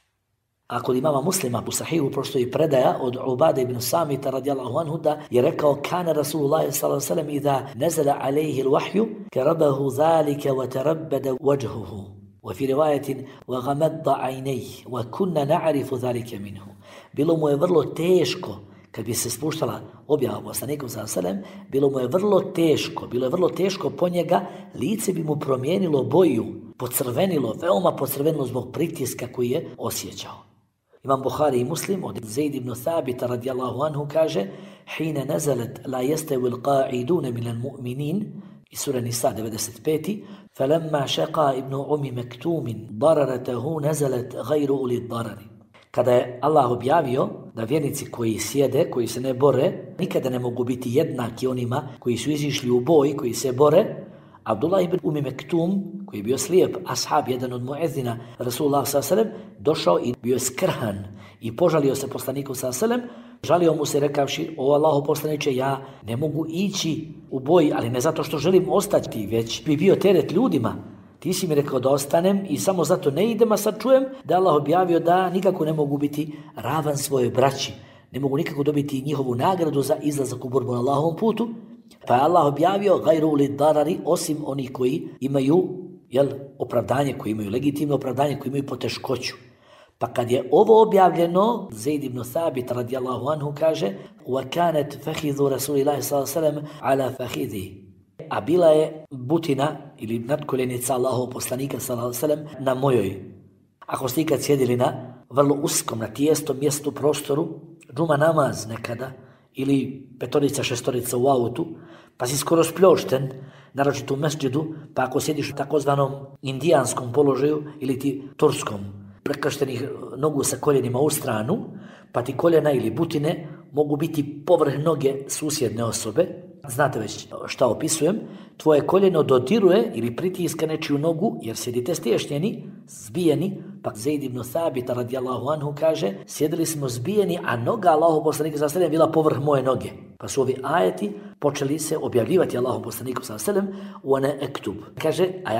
A kod imama Muslima u Sahihu postoji predaja od Ubade ibn Samita radijallahu anhu da je rekao, kana Rasulullah sallallahu alejhi ve sellem idha nazala alayhi al-wahyu karabahu zalika wa tarabbada wajhuhu wa fi riwayatin wa ghamadda aynayhi wa kunna na'rifu zalika minhu. Bilo mu je vrlo teško kad bi se spuštala objava poslaniku sallallahu alejhi ve sellem, bilo je vrlo teško po njega, lice bi mu promijenilo boju, veoma pocrvenilo zbog pritiska koji je osjećao. Imam Buhari i Muslim od Zaid ibn Thabita radijallahu anhu kaže, hina nazalat la yastawi al-qa'idun min al-mu'minin, iz sura Nisa 95, falamma shaqa ibn Ummi Maktum dararatahu nazalat ghayru uli darari. Kada je Allah objavio da vjernici koji sjede, koji se ne bore, nikada ne mogu biti jednaki onima koji su izišli u boj, koji se bore, Abdullah ibn Ummi Maktum, koji je bio slijep ashab, jedan od muezzina Rasulullah sallallahu alejhi ve sellem, došao i bio skrhan i požalio se poslaniku sallallahu alejhi ve sellem, žalio mu se rekavši, o Allahu poslaniče, ja ne mogu ići u boj, ali ne zato što želim ostati, već bi bio teret ljudima. Ti si mi rekao da ostanem i samo zato ne idem, a sad čujem da Allah objavio da nikako ne mogu biti ravan svojoj braći, ne mogu nikako dobiti njihovu nagradu za izlazak u borbu na Allahovom putu. Pa je Allah objavio gajru uli darari, osim onih koji imaju opravdanje, koji imaju legitimno opravdanje, koji imaju poteškoću. Pa kad je ovo objavljeno, Zaid ibn Thabit radijallahu anhu kaže, وَكَانَتْ فَخِذُ رَسُولِ اللَّهِ صَلَّى اللَّهُ عَلَى فَخِذِهِ. A bila je butina ili nadkoljenica Allahov poslanika sallallahu alejhi ve sellem na mojoj. Ako ste ikad sjedili na vrlo uskom, na tijestom mjestu, prostoru, džuma namaz nekada, ili petorica, šestorica u autu, pa si skoro spljošten, naročito u mesdžidu, pa ako sjediš u takozvanom indijanskom položaju ili ti turskom, prekrštenih nogu sa koljenima u stranu, pa ti koljena ili butine mogu biti povrh noge susjedne osobe, znate već šta opisujem, tvoje koljeno dodiruje ili pritiska nečiju nogu, jer sjedite stješnjeni, zbijeni, pa Zaid ibn Thabita radijallahu anhu kaže, sjedili smo zbijeni, a noga Allahov poslanika sallallahu alejhi ve sellem bila povrh moje noge. Pa su ovi ajeti počeli se objavljivati Allahov poslaniku sallallahu alejhi ve sellem, wa ana aktub. Kaže, a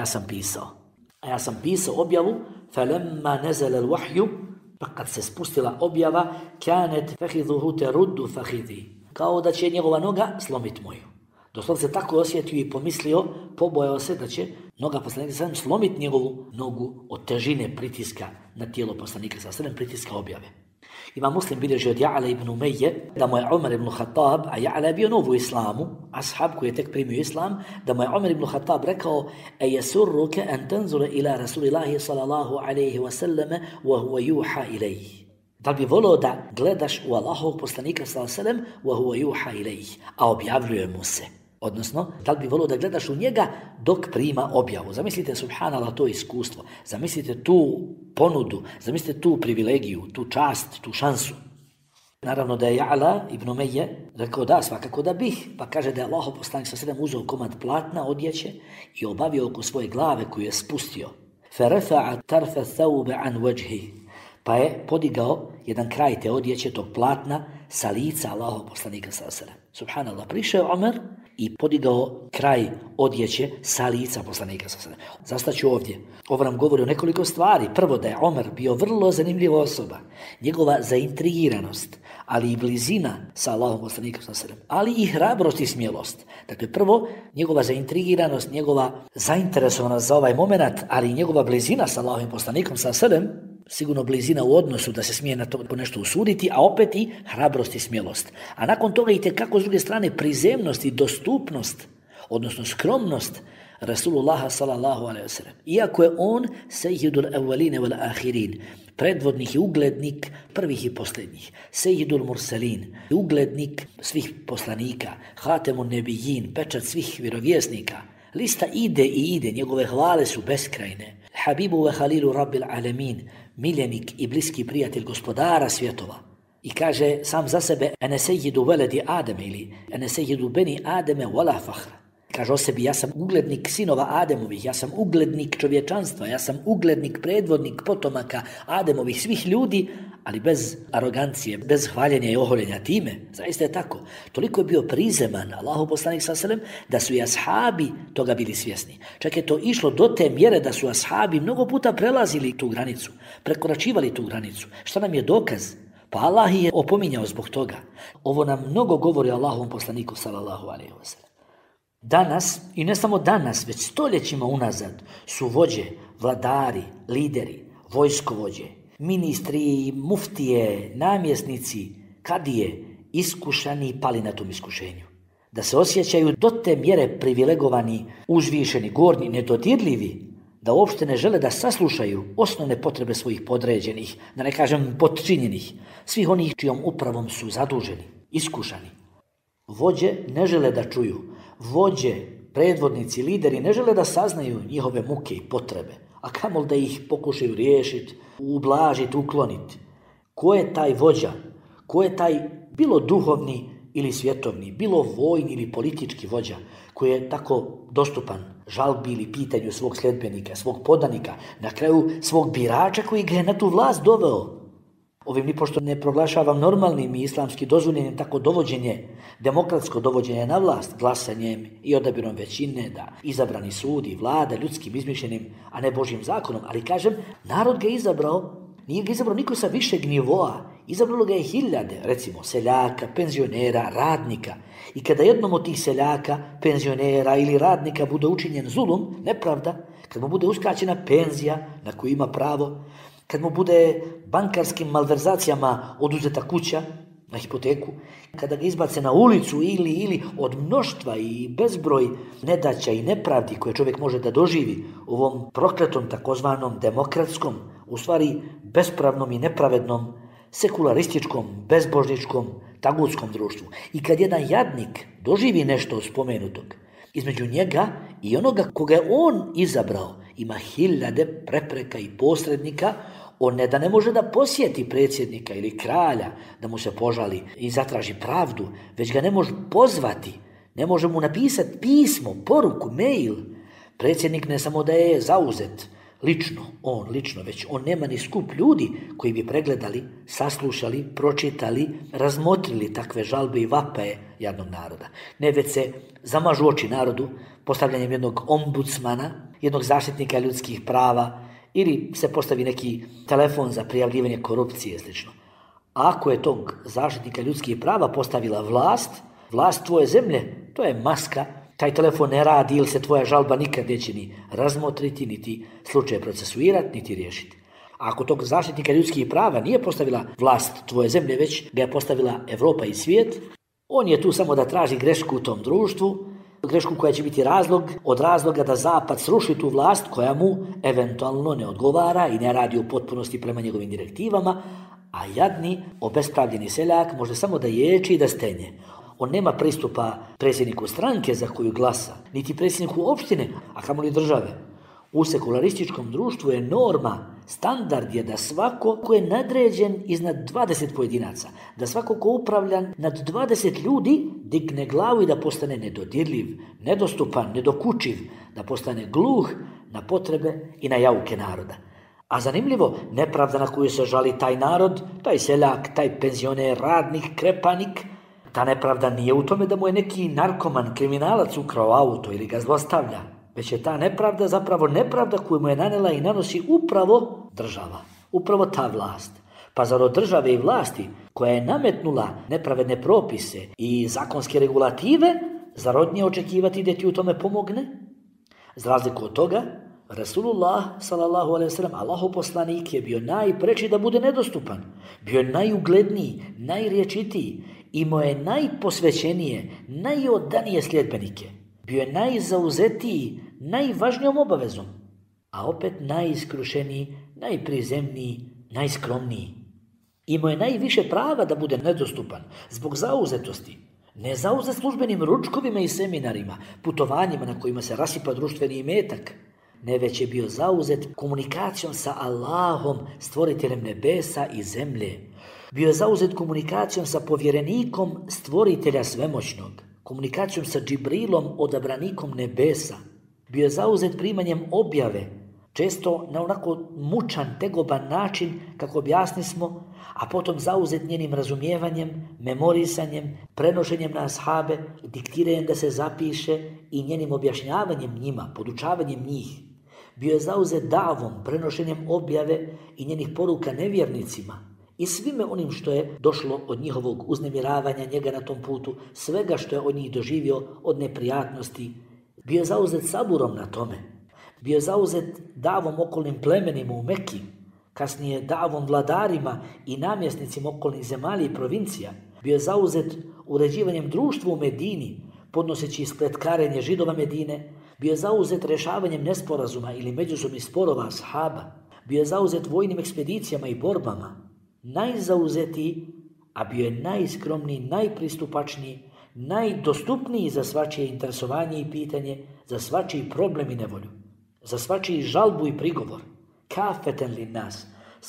ja sam pisao objavu, falamma nazala al-wahyu, pa kad se spustila objava, kanet fakhidhuhu taruddu fakhidhi. Kao da će njegova noga slomiti moju. Doslovce se tako osjetio i pomislio, pobojao se da će noga poslanika sallam slomiti njegovu nogu od težine pritiska na tijelo poslanika sallam, pritiska objave. Ima Muslim bilježi od Ja'ala ibn Umeje da mu je Umar ibn Khattab, a Ja'ala je bio nov u islamu, ashab koji je tek primio islam, da mu je Umar ibn Khattab rekao: "E yasurruka an tanzura ila Rasulillahi sallallahu alejhi ve selleme wa huwa yuha ilayhi." Da bi volio da gledaš u Allahovog poslanika sallallahu alejhi ve sellem wa huwa yuha ilayhi, a objavljuje mu se. Odnosno, da li bi volio da gledaš u njega dok prima objavu. Zamislite, subhanallah, to iskustvo. Zamislite tu ponudu, zamislite tu privilegiju, tu čast, tu šansu. Naravno da je Ja'la ibn Umeje rekao da, svakako da bih, pa kaže da je Allahov poslanik sallallahu alejhi ve sellem uzeo komad platna, odjeće i obavio oko svoje glave koju je spustio. فَرَفَعَ طَرْفَ الثَّوْبَ عَنْ وَجْهِهِ, pa je podigao jedan kraj te odjeće, tog platna, sa lica Allahov poslanika sallallahu alejhi ve sellem. Subhanallah, prišao Omer i podigao kraj odjeće sa lica poslanika sallallahu alejhi ve sellem. Zastaću ovdje. Ovo nam govori o nekoliko stvari. Prvo, da je Omer bio vrlo zanimljiva osoba. Njegova zaintrigiranost, ali i blizina sa Allahom poslanikom sallallahu alejhi ve sellem, ali i hrabrost i smjelost. Dakle, prvo, njegova zaintrigiranost, njegova zainteresovanost za ovaj moment, ali i njegova blizina sa Allahovim poslanikom sallallahu alejhi ve sellem, sigurno blizina u odnosu da se smije na to nešto usuditi, a opet i hrabrost i smjelost. A nakon toga i tekako s druge strane prizemnost i dostupnost, odnosno skromnost Rasulullaha sallallahu alejhi ve sellem. Iako je on sejidul awwaline wal akhirin, predvodnik i uglednik prvih i posljednjih, sejidul mursalin, uglednik svih poslanika, hatemun nebijin, pečat svih vjerovjesnika. Lista ide i ide, njegove hvale su beskrajne. Habibu ve halilu rabbil alamin, miljenik i bliski prijatelj gospodara svjetova. I kaže sam za sebe: "Ene sejidu veledi Ademe" ili "Ene sejidu beni Ademe wala fahra." Kaže o sebi: ja sam uglednik sinova Ademovih, ja sam uglednik čovječanstva, ja sam uglednik, predvodnik potomaka Ademovih, svih ljudi, ali bez arogancije, bez hvaljenja i oholjenja time. Zaista je tako. Toliko je bio prizeman Allahov poslanik sallallahu alejhi ve sellem da su i ashabi toga bili svjesni. Čak je to išlo do te mjere da su ashabi mnogo puta prelazili tu granicu, prekoračivali tu granicu. Šta nam je dokaz? Pa Allah je opominjao zbog toga. Ovo nam mnogo govori o Allahovom poslaniku sallallahu alejhi ve sellem. Danas, i ne samo danas, već stoljećima unazad, su vođe, vladari, lideri, vojskovođe, ministri, muftije, namjesnici, kadije, iskušani i pali na tom iskušenju. Da se osjećaju do te mjere privilegovani, uzvišeni, gornji, nedodirljivi, da uopšte ne žele da saslušaju osnovne potrebe svojih podređenih, da ne kažem podčinjenih, svih onih čijom upravom su zaduženi, iskušani. Vođe ne žele da čuju, vođe, predvodnici, lideri ne žele da saznaju njihove muke i potrebe, a kamoli da ih pokušaju riješiti, ublažiti, ukloniti. Ko je taj vođa? Ko je taj bilo duhovni ili svjetovni, bilo vojni ili politički vođa koji je tako dostupan žalbi ili pitanju svog sljedbenika, svog podanika, na kraju svog birača koji ga je na tu vlast doveo? Ovim nipošto ne proglašavam normalnim i islamski dozvoljenim tako dovođenje, demokratsko dovođenje na vlast, glasanjem i odabirom većine, da izabrani sud i vlada ljudskim izmišljenim, a ne Božjim zakonom. Ali kažem, narod ga je izabrao, nije ga izabrao niko sa višeg nivoa, izabralo ga je hiljade, recimo seljaka, penzionera, radnika. I kada jednom od tih seljaka, penzionera ili radnika bude učinjen zulum, nepravda, kad mu bude uskraćena penzija na koju ima pravo, kad mu bude bankarskim malverzacijama oduzeta kuća na hipoteku, kada ga izbace na ulicu ili od mnoštva i bezbroj nedaća i nepravdi koje čovjek može da doživi u ovom prokletom takozvanom demokratskom, u stvari bespravnom i nepravednom, sekularističkom, bezbožničkom, tagutskom društvu. I kad jedan jadnik doživi nešto od spomenutog, između njega i onoga koga je on izabrao ima hiljade prepreka i posrednika. On ne da ne može da posjeti predsjednika ili kralja, da mu se požali i zatraži pravdu, već ga ne može pozvati, ne može mu napisati pismo, poruku, mail. Predsjednik ne samo da je zauzet lično, već on nema ni skup ljudi koji bi pregledali, saslušali, pročitali, razmotrili takve žalbe i vapaje jadnog naroda. Ne, već se zamažu oči narodu postavljanjem jednog ombudsmana, jednog zaštitnika ljudskih prava, ili se postavi neki telefon za prijavljivanje korupcije i sl. Ako je tog zaštitnika ljudskih prava postavila vlast tvoje zemlje, to je maska, taj telefon ne radi ili se tvoja žalba nikad neće ni razmotriti, niti slučaj procesuirati, niti riješiti. A ako tog zaštitnika ljudskih prava nije postavila vlast tvoje zemlje, već ga je postavila Europa i svijet, on je tu samo da traži grešku u tom društvu, grešku koja će biti od razloga da Zapad sruši tu vlast koja mu eventualno ne odgovara i ne radi u potpunosti prema njegovim direktivama, a jadni, obespravljeni seljak može samo da ječi i da stenje. On nema pristupa predsjedniku stranke za koju glasa, niti predsjedniku opštine, a kamoli države. U sekularističkom društvu je norma, standard je da svako ko je nadređen iznad 20 pojedinaca, da svako ko upravlja nad 20 ljudi digne glavu i da postane nedodirljiv, nedostupan, nedokučiv, da postane gluh na potrebe i na jauke naroda. A zanimljivo, nepravda na koju se žali taj narod, taj seljak, taj penzioner, radnik, krepanik, ta nepravda nije u tome da mu je neki narkoman, kriminalac ukrao auto ili ga zlostavlja, već je ta nepravda zapravo nepravda koju mu je nanela i nanosi upravo država, upravo ta vlast. Pa zar od države i vlasti koja je nametnula nepravedne propise i zakonske regulative, zar od nje očekivati da ti u tome pomogne? Za razliku od toga, Rasulullah sallallahu alejhi ve sellem, Allahov poslanik, je bio najpreči da bude nedostupan, bio je najugledniji, najriječitiji, imao je najposvećenije, najodanije sljedbenike, bio je najzauzetiji, najvažnijom obavezom, a opet najiskrušeniji, najprizemniji, najskromniji. Imao je najviše prava da bude nedostupan zbog zauzetosti. Ne zauzet službenim ručkovima i seminarima, putovanjima na kojima se rasipa društveni imetak, ne, već je bio zauzet komunikacijom sa Allahom, stvoriteljem nebesa i zemlje. Bio je zauzet komunikacijom sa povjerenikom stvoritelja svemoćnog, komunikacijom sa Džibrilom, odabranikom nebesa. Bio je zauzet primanjem objave, često na onako mučan, tegoban način, kako objasnismo, a potom zauzet njenim razumijevanjem, memorisanjem, prenošenjem na ashabe, diktiranjem da se zapiše i njenim objašnjavanjem njima, podučavanjem njih. Bio je zauzet davom, prenošenjem objave i njenih poruka nevjernicima i svime onim što je došlo od njihovog uznemiravanja njega na tom putu, svega što je od njih doživio od neprijatnosti. Bio je zauzet saburom na tome. Bio je zauzet davom okolnim plemenima u Mekki, kasnije davom vladarima i namjesnicima okolnih zemalja i provincija. Bio je zauzet uređivanjem društva u Medini, podnoseći spletkarenje Židova Medine. Bio je zauzet rješavanjem nesporazuma ili međusobnih sporova ashaba. Bio je zauzet vojnim ekspedicijama i borbama. Najzauzetiji, a bio je najskromniji, najpristupačniji, najdostupniji za svačije interesovanje i pitanje, za svačiji problem i nevolju, za svačiji žalbu i prigovor. Kafeten li nas,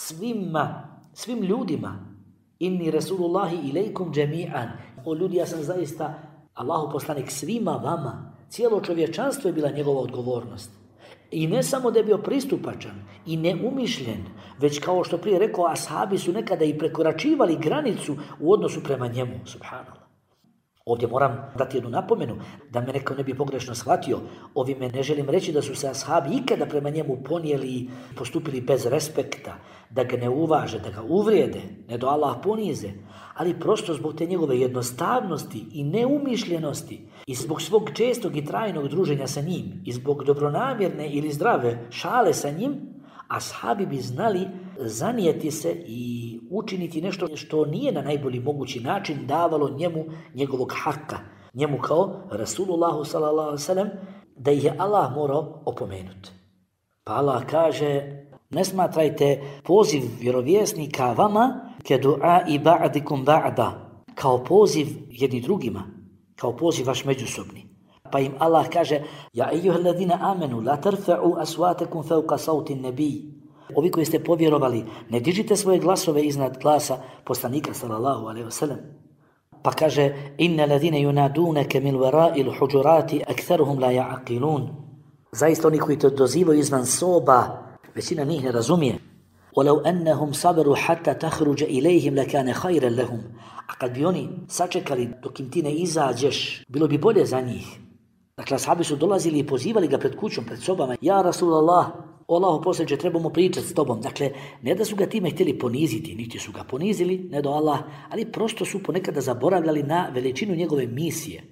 svim ljudima. Inni Rasulullahi ilejkum džemi'an. O ljudi, ja sam zaista Allahu poslanik svima vama. Cijelo čovječanstvo je bila njegova odgovornost. I ne samo da je bio pristupačan i neumišljen, već kao što prije rekao, ashabi su nekada i prekoračivali granicu u odnosu prema njemu, subhanallah. Ovdje moram dati jednu napomenu, da me neko ne bi pogrešno shvatio. Ovime ne želim reći da su se ashabi ikada prema njemu ponijeli i postupili bez respekta, da ga ne uvaže, da ga uvrijede, ne do Allah ponize, ali prosto zbog te njegove jednostavnosti i neumišljenosti i zbog svog čestog i trajnog druženja sa njim i zbog dobronamjerne ili zdrave šale sa njim, ashabi bi znali zanijeti se i učiniti nešto što nije na najbolji mogući način davalo njemu njegovog haka, njemu kao Rasulullahu sallallahu alejhi ve sellem, da ih je Allah morao opomenuti. Pa Allah kaže: ne smatrajte poziv vjerovjesnika vama ke du'a i ba'dikum ba'da, kao poziv jedni drugima, kao poziv vaš međusobni. Pa im Allah kaže: ja ejuhalladina amenu la tarfa'u aswatakum fawqa sauti nabi. Ovi koji ste povjerovali, ne dižite svoje glasove iznad glasa poslanika sallallahu alejhi ve sellem. Pa kaže: inna ladina yunadunaka min wara'il hujurati aktharuhum la ya'qilun. Zaista oni koji te dozivaju izvan soba, većina njih ne razumije. وَلَوْ أَنَّهُمْ صَبَرُوا حَتَّى تَخْرُجَ إِلَيْهِمْ لَكَانَ خَيْرًا لَهُمْ. A kad bi oni sačekali dok im ti ne izađeš, bilo bi bolje za njih. Dakle, ashabi su dolazili i pozivali ga pred kućom, pred sobama: ja Rasulallah, o Allahu poslaniče, trebamo pričati s tobom. Dakle, ne da su ga time htjeli poniziti, niti su ga ponizili, ne do Allah, ali prosto su ponekada zaboravljali na veličinu njegove misije.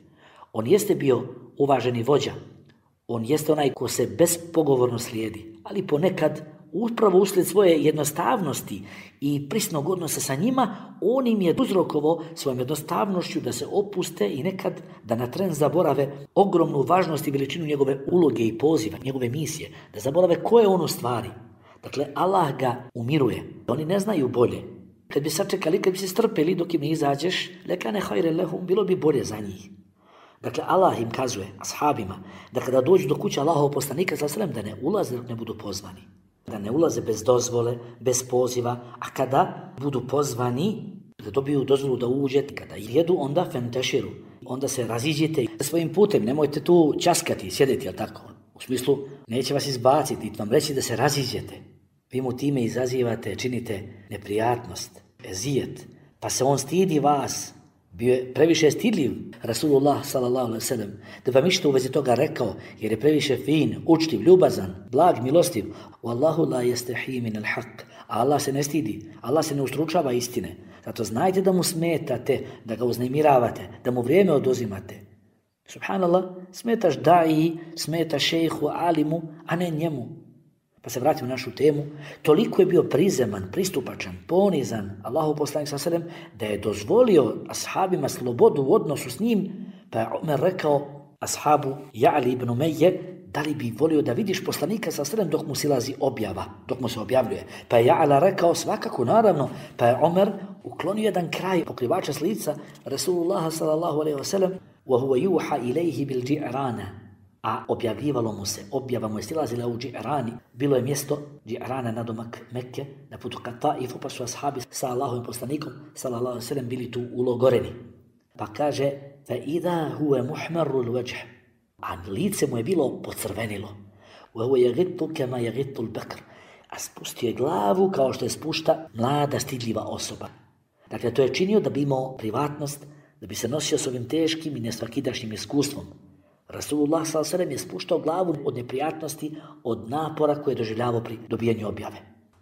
On jeste bio uvaženi vođa, on jeste onaj ko se bespogovorno slijedi, ali ponekad upravo uslijed svoje jednostavnosti i prisnog odnosa sa njima, on im je uzrokovao svojom jednostavnošću da se opuste i nekad da na tren zaborave ogromnu važnost i veličinu njegove uloge i poziva, njegove misije, da zaborave ko je on u stvari. Dakle, Allah ga umiruje. Oni ne znaju bolje. Kad bi sačekali, kad bi se strpeli dok im ne izađeš, lekane hajre lehum, bilo bi bolje za njih. Dakle, Allah im kazuje, ashabima, da kada dođu do kuće Allahovog poslanika sallallahu alejhi ve sellem, da ne ulaze dok ne budu pozvani. Da ne ulaze bez dozvole, bez poziva, a kada budu pozvani, da dobiju dozvolu da uđete, kada jedu, onda fenteširu, onda se raziđite svojim putem, nemojte tu ćaskati, sjediti, jel tako? U smislu, neće vas izbaciti, niti vam reći da se raziđete. Vi mu time izazivate, činite neprijatnost, ezijet, pa se on stidi vas. Bio je previše stidljiv, Rasulullah sallallahu alejhi ve sellem, da vam išta u vezi toga rekao, jer je previše fin, učtiv, ljubazan, blag, milostiv. Wallahu la yastahi min al-haq. Allah se ne stidi, Allah se ne ustručava istine. Zato znajte da mu smetate, da ga uznemiravate, da mu vrijeme oduzimate. Subhanallah, smetaš daji, smetaš šejhu, alimu, a ne njemu. Pa se vratimo na našu temu. Toliko je bio prizeman, pristupačan, ponizan Allahov poslanik sallallahu alejhi ve sellem da je dozvolio ashabima slobodu u odnosu s njim, pa je Omer rekao ashabu Ja'li ibn Umeje, da li bi volio da vidiš poslanika sallallahu alejhi ve sellem dok mu silazi objava, dok mu se objavljuje. Pa je Ja'la rekao svakako, naravno, pa je Omer uklonio jedan kraj pokrivača s lica Rasulullaha sallallahu alejhi ve sellem, wa huwa yuha ilayhi bil Dži'rana. A objavljivalo mu se, objava mu je silazila u Dži'rani. Bilo je mjesto Dži'rana nadomak Mekke, na putu ka Taifu, pa su ashabi sa Allahovim poslanikom, sallallahu alejhi ve sellem, bili tu ulogoreni. Pa kaže, fa idha huwa muhmarrul wajh, a lice mu je bilo pocrvenilo. Wa huwa yaghittu kama yaghittu al-bakr, a spustio je glavu kao što je spušta mlada stidljiva osoba. Dakle, to je činio da bi imao privatnost, da bi se nosio s ovim teškim i nesvakidašnjim iskustvom. Rasulullah sallallahu alejhi ve sellem je spuštao glavu od neprijatnosti, od napora koje je doživljavao pri dobijanju objave.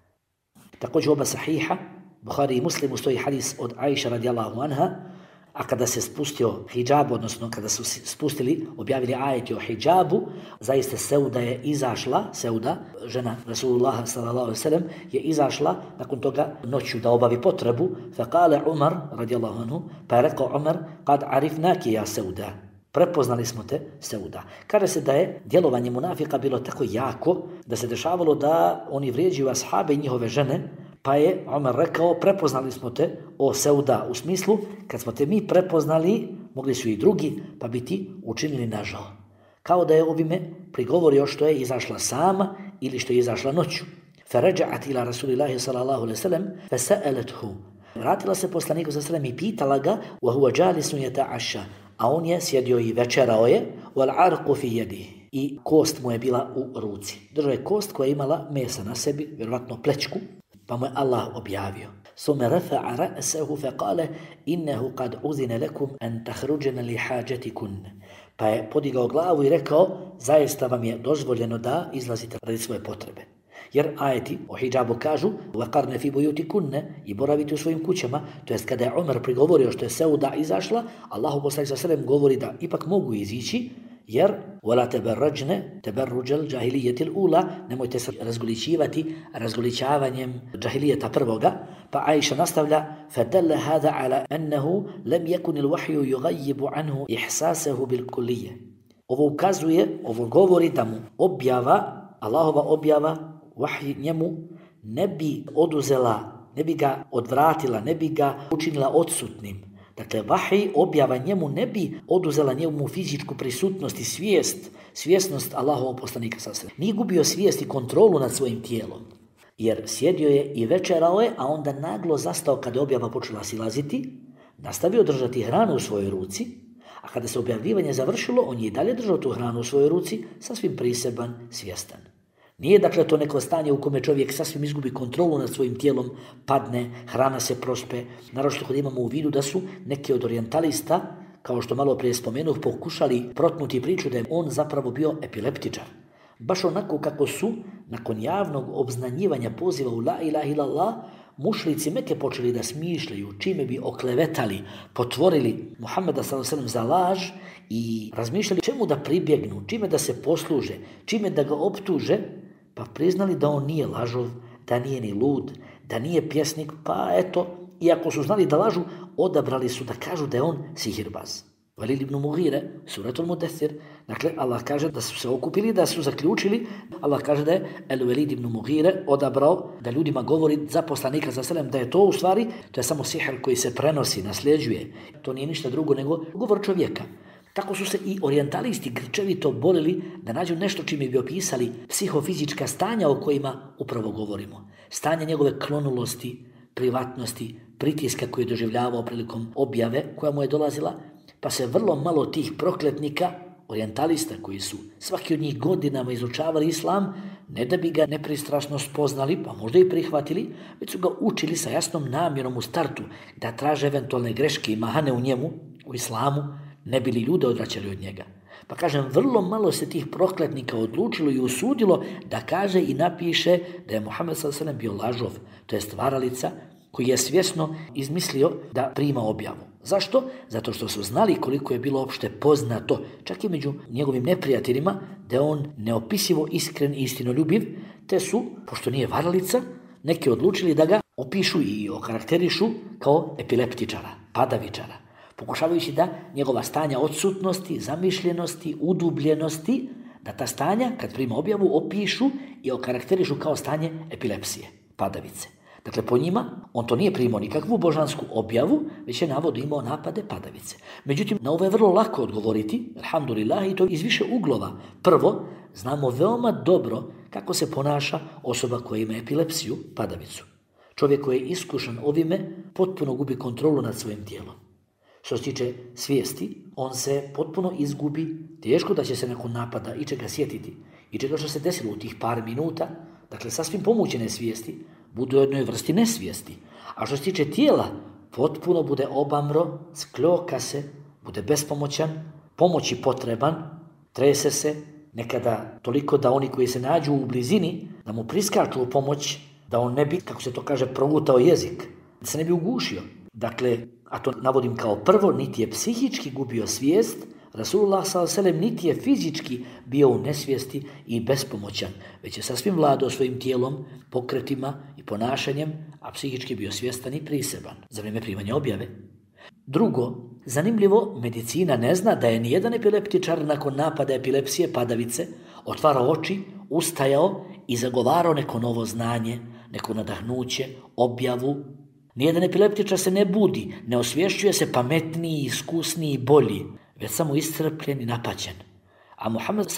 Također oba sahiha, Buhari i Muslimu, stoji hadis od Aisha radijallahu anha, a kada se spustio hidžab, odnosno kada su spustili, objavili ajeti o hidžabu, zaista Seuda je izašla, Seuda, žena Rasulullaha sallallahu alejhi ve sellem, je izašla nakon toga noću da obavi potrebu, fa kale Umar radijallahu anhu, pa je rekao Umar, kad arifnaki ja Seuda, prepoznali smo te, Seuda. Kaže se da je djelovanje munafika bilo tako jako da se dešavalo da oni vrijeđaju ashabe i njihove žene, pa je Omer rekao, prepoznali smo te, o Seuda, u smislu, kad smo te mi prepoznali, mogli su i drugi, pa bi ti učinili nažao. Kao da je ovime prigovorio što je izašla sama ili što je izašla noću. Farađa'at ila Rasulillahi sallallahu alejhi ve sellem, fasa'alathu. Vratila se poslaniku sallallahu alejhi ve sellem i pitala ga, wa huwa jalisun yata'asha. A on je sjedio i večerao je, wal arqu fi yadihi, i kost mu je bila u ruci. Držao je kost koja je imala mesa na sebi, vjerovatno plečku, pa mu je Allah objavio. Summa rafa'a ra'sahu fa qala innahu qad uzina lakum an takhrujna li hajatikun. Pa je podigao glavu i rekao, zaista vam je dozvoljeno da izlazite radi svoje potrebe. Jer ajeti o hidžabu kažu وَقَرْنَ فِي بُيُوتِكُنَّ i boravite u svojim kućama, to jest kada je Omer prigovorio što je Seuda izašla, Allahu poslanik sallallahu alejhi ve sellem govori da ipak mogu izići, jer وَلَا تَبَرَّجْنَ تَبَرُّجَ الْجَاهِلِيَّةِ الْأُولَى, nemojte se razgolićivati razgolićavanjem džahilijeta prvoga. Pa Aisha nastavlja, فَدَلَّ هَذَا عَلَى أَنَّهُ لَمْ يَكُنِ الْوَحْيُ يُغَيِّبُ عَنْهُ إِحْسَاسَهُ بِالْكُلِّيَّ. Ovo ukazuje, ovo govori da mu objava, Allahova objava, vahij njemu ne bi oduzela, ne bi ga odvratila, ne bi ga učinila odsutnim. Dakle, vahij, objava njemu ne bi oduzela njemu fizičku prisutnost i svjesnost Allahovog poslanika sallallahu alejhi ve sellem. Nije gubio svijest i kontrolu nad svojim tijelom. Jer sjedio je i večerao je, a onda naglo zastao kada je objava počela silaziti, nastavio držati hranu u svojoj ruci, a kada se objavljivanje završilo, on je i dalje držao tu hranu u svojoj ruci, sasvim priseban, svjestan. Nije dakle to neko stanje u kome čovjek sasvim izgubi kontrolu nad svojim tijelom, padne, hrana se prospe. Naročito kad imamo u vidu da su neki od orijentalista, kao što malo prije spomenuh, pokušali protnuti priču da je on zapravo bio epileptičar. Baš onako kako su, nakon javnog obznanjivanja poziva u la ilaha illallah, mušrici Meke počeli da smišljaju čime bi oklevetali, potvorili Muhammeda s.a.v. za laž i razmišljali čemu da pribjegnu, čime da se posluže, čime da ga optuže, pa priznali da on nije lažov, da nije ni lud, da nije pjesnik, pa eto, iako su znali da lažu, odabrali su da kažu da je on sihirbaz. Velid ibn Mughire, suratul Mudaththir, dakle, Allah kaže da su se okupili, da su zaključili, Allah kaže da je Velid ibn Mughire odabrao da ljudima govori za poslanika s.a.v. da je to u stvari, to je samo sihr koji se prenosi, nasljeđuje. To nije ništa drugo nego govor čovjeka. Tako su se i orijentalisti grčevito bolili da nađu nešto čime bi opisali psihofizička stanja o kojima upravo govorimo. Stanje njegove klonulosti, privatnosti, pritiska koji je doživljavao prilikom objave koja mu je dolazila, pa se vrlo malo tih prokletnika, orijentalista koji su svaki od njih godinama izučavali islam, ne da bi ga nepristrasno spoznali, pa možda i prihvatili, već su ga učili sa jasnom namjerom u startu da traže eventualne greške i mahane u njemu, u islamu, ne bi li ljude odvraćali od njega. Pa kažem, vrlo malo se tih prokletnika odlučilo i usudilo da kaže i napiše da je Muhammed s.a.v. bio lažov, to je stvaralica koji je svjesno izmislio da prima objavu. Zašto? Zato što su znali koliko je bilo opšte poznato, čak i među njegovim neprijateljima, da je on neopisivo iskren i istinoljubiv, te su, pošto nije varalica, neki odlučili da ga opišu i okarakterišu kao epileptičara, padavičara, pokušavajući da njegova stanja odsutnosti, zamišljenosti, udubljenosti, da ta stanja, kad prima objavu, opišu i okarakterišu kao stanje epilepsije, padavice. Dakle, po njima, on to nije primao nikakvu božansku objavu, već je navodno imao napade padavice. Međutim, na ovo je vrlo lako odgovoriti, alhamdulillah, i to iz više uglova. Prvo, znamo veoma dobro kako se ponaša osoba koja ima epilepsiju, padavicu. Čovjek koji je iskušan ovime, potpuno gubi kontrolu nad svojim tijelom. Što se tiče svijesti, on se potpuno izgubi, teško da će se nakon napada i čega sjetiti, i čega što se desilo u tih par minuta, dakle, sasvim pomućene svijesti, budu u jednoj vrsti nesvijesti. A što se tiče tijela, potpuno bude obamro, skljoka se, bude bespomoćan, pomoći potreban, trese se, nekada toliko da oni koji se nađu u blizini, da mu priskaču u pomoć, da on ne bi, kako se to kaže, progutao jezik, da se ne bi ugušio. Dakle, a to navodim kao prvo, niti je psihički gubio svijest, Rasulullah s.a.v. niti je fizički bio u nesvijesti i bespomoćan, već je sasvim vladao svojim tijelom, pokretima i ponašanjem, a psihički bio svjestan i priseban za vrijeme primanja objave. Drugo, zanimljivo, medicina ne zna da je nijedan epileptičar nakon napada epilepsije, padavice, otvarao oči, ustajao i zagovarao neko novo znanje, neko nadahnuće, objavu. Nijedan epileptičar se ne budi, ne osvješćuje se pametniji, iskusniji i bolji, već samo iscrpljen i napaćen. A Muhammed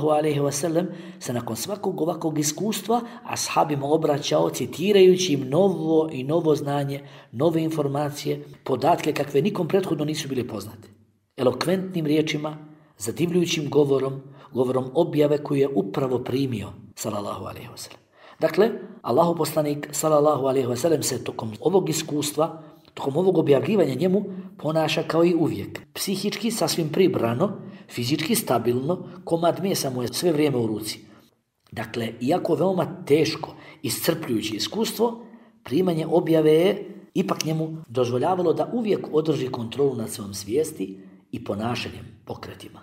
s.a.v. se nakon svakog ovakvog iskustva ashabima obraćao citirajući im novo znanje, nove informacije, podatke kakve nikom prethodno nisu bile poznate. Elokventnim riječima, zadivljujućim govorom objave koju je upravo primio s.a.v. Dakle, Allahu poslanik s.a.v. se tokom ovog iskustva, tokom ovog objavljivanja njemu ponaša kao i uvijek. Psihički sasvim pribrano, fizički stabilno, komad mesa mu je sve vrijeme u ruci. Dakle, iako veoma teško, iscrpljujuće iskustvo, primanje objave je ipak njemu dozvoljavalo da uvijek održi kontrolu nad svojom svijesti i ponašanjem, pokretima.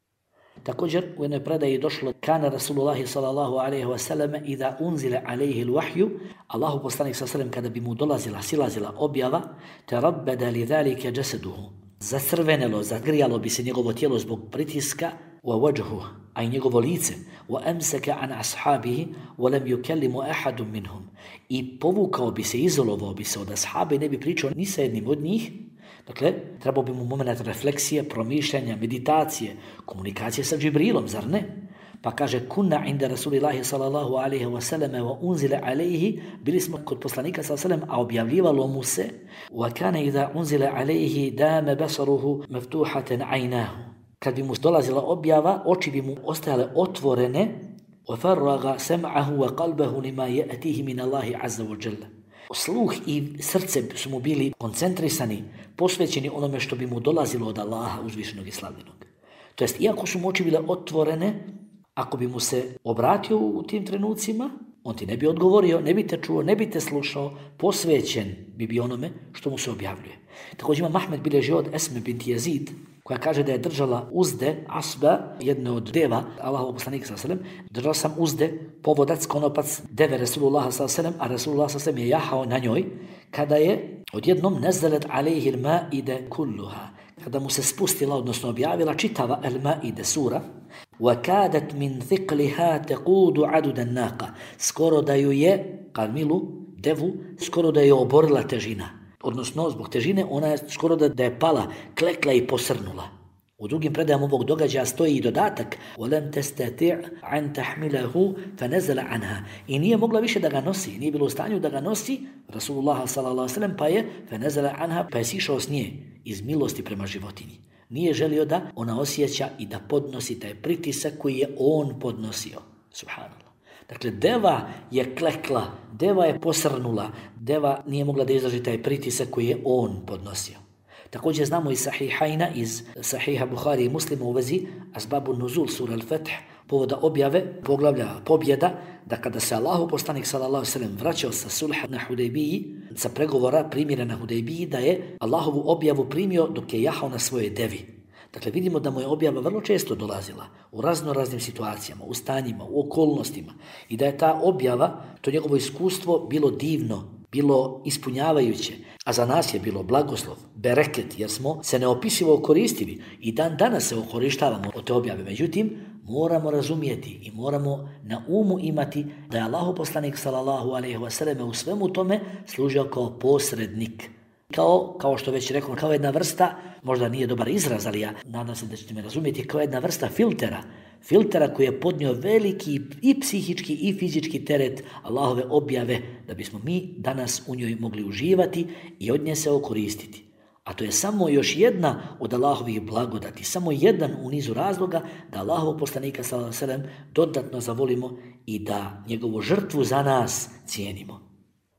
Također, u jednoj predaji je došlo kana Rasulullahi sallallahu alaihi wa sallam idha unzile alaihi l-wahju, Allahu poslanik sallam kada bi mu silazila objava, te rabbeda li dhalike jasaduhu. Zacrvenelo, zagrijalo bi se njegovo tijelo zbog pritiska, wa wajhu, a i njegovo lice, wa amsaka an ashabihi, wa lam yukallimu ahadun minhum. I povukao bi se, izolovao bi se od ashabi, ne bi pričao ni sa jednim od njih. Dakle, trebao bi mu moment refleksije, promišljanja, meditacije, komunikacije sa Džibrilom, zar ne? Pa kaže, kunna inda Rasulillahi sallallahu alaihi wa sallam wa unzile alaihi, bili smo kod poslanika sallallahu alaihi wa sallam, a objavljivalo mu se, wa kane idha unzile alaihi dame basaruhu meftuhaten ajnahu. Kad bi mu dolazila objava, oči bi mu ostajale otvorene, wa farraga sam'ahu wa qalbahu lima ya'tihi min Allahi azza wa jalla. Sluh i srce su mu bili koncentrisani, posvećeni onome što bi mu dolazilo od Allaha uzvišenog i slavljenog. To jest, iako su mu oči bile otvorene, ako bi mu se obratio u tim trenucima, On ti ne bi odgovorio, ne bi te čuo, ne bi te slušao, posvećen bi bio onome što mu se objavljuje. Također ima Ahmed bilježi od Esme bint Jezid, koja kaže da je držala uzde Asba, jedne od deva Allahovog poslanika sallallahu alejhi ve sellem. Držala sam uzde, povodac, konopac deve Resulullaha sallallahu alejhi ve sellem, a Resulullah sallallahu alejhi ve sellem je jahao na njoj, kada je odjednom nazalat alejhi al-ma'ide kulluha, kada mu se spustila, odnosno objavila čitava al-ma'ide sura, وَكَادَتْ مِنْ ثِقْلِهَا تَقُودُ عَدُدَ النَّاقَ, skoro da ju je, Karmilu, devu, skoro da je oborila težina. Odnosno, zbog težine, ona je skoro da je pala, klekla i posrnula. U drugim predajama ovog događaja stoji i dodatak وَلَمْ تَسْتَطِعْ عَنْ تَحْمِلَهُ فَنَزَلَ عَنْهَا, i nije mogla više da ga nosi, nije bilo u stanju da ga nosi Rasulullah sallallahu alejhi ve sellem, pa je فَنَزَلَ عَنْهَا, pa je sišao s nje iz milosti prema životinji. Nije želio da ona osjeća i da podnosi taj pritisak koji je on podnosio. Subhanallah. Dakle, deva je klekla, deva je posrnula, deva nije mogla da izdrži taj pritisak koji je on podnosio. Također znamo iz Sahihajna, iz Sahiha Buhari i Muslima u vezi Asbabu Nuzul sura Al-Fath, povoda objave, poglavlja pobjeda, da kada se Allahu poslanik sallallahu alejhi ve sellem vraćao sa sulha na Hudejbiji, sa pregovora primjera na Hudejbiji, da je Allahovu objavu primio dok je jahao na svojoj devi. Dakle, vidimo da mu je objava vrlo često dolazila u raznim situacijama, u stanjima, u okolnostima, i da je ta objava, to njegovo iskustvo bilo divno, bilo ispunjavajuće, a za nas je bilo blagoslov, bereket, jer smo se neopisivo koristili i dan danas se okorištavamo od te objave. Međutim, moramo razumijeti i moramo na umu imati da je Allahu poslanik sallallahu alejhi ve sellem u svemu tome služio kao posrednik. Kao što već rekao, kao jedna vrsta, možda nije dobar izraz, ali ja nadam se da ćete me razumjeti, kao jedna vrsta filtera koji je podnio veliki i psihički i fizički teret Allahove objave, da bismo mi danas u njoj mogli uživati i od nje se okoristiti. A to je samo još jedna od Allahovih blagodati, samo jedan u nizu razloga da Allahovog poslanika sallallahu alejhi ve sellem dodatno zavolimo i da njegovu žrtvu za nas cijenimo.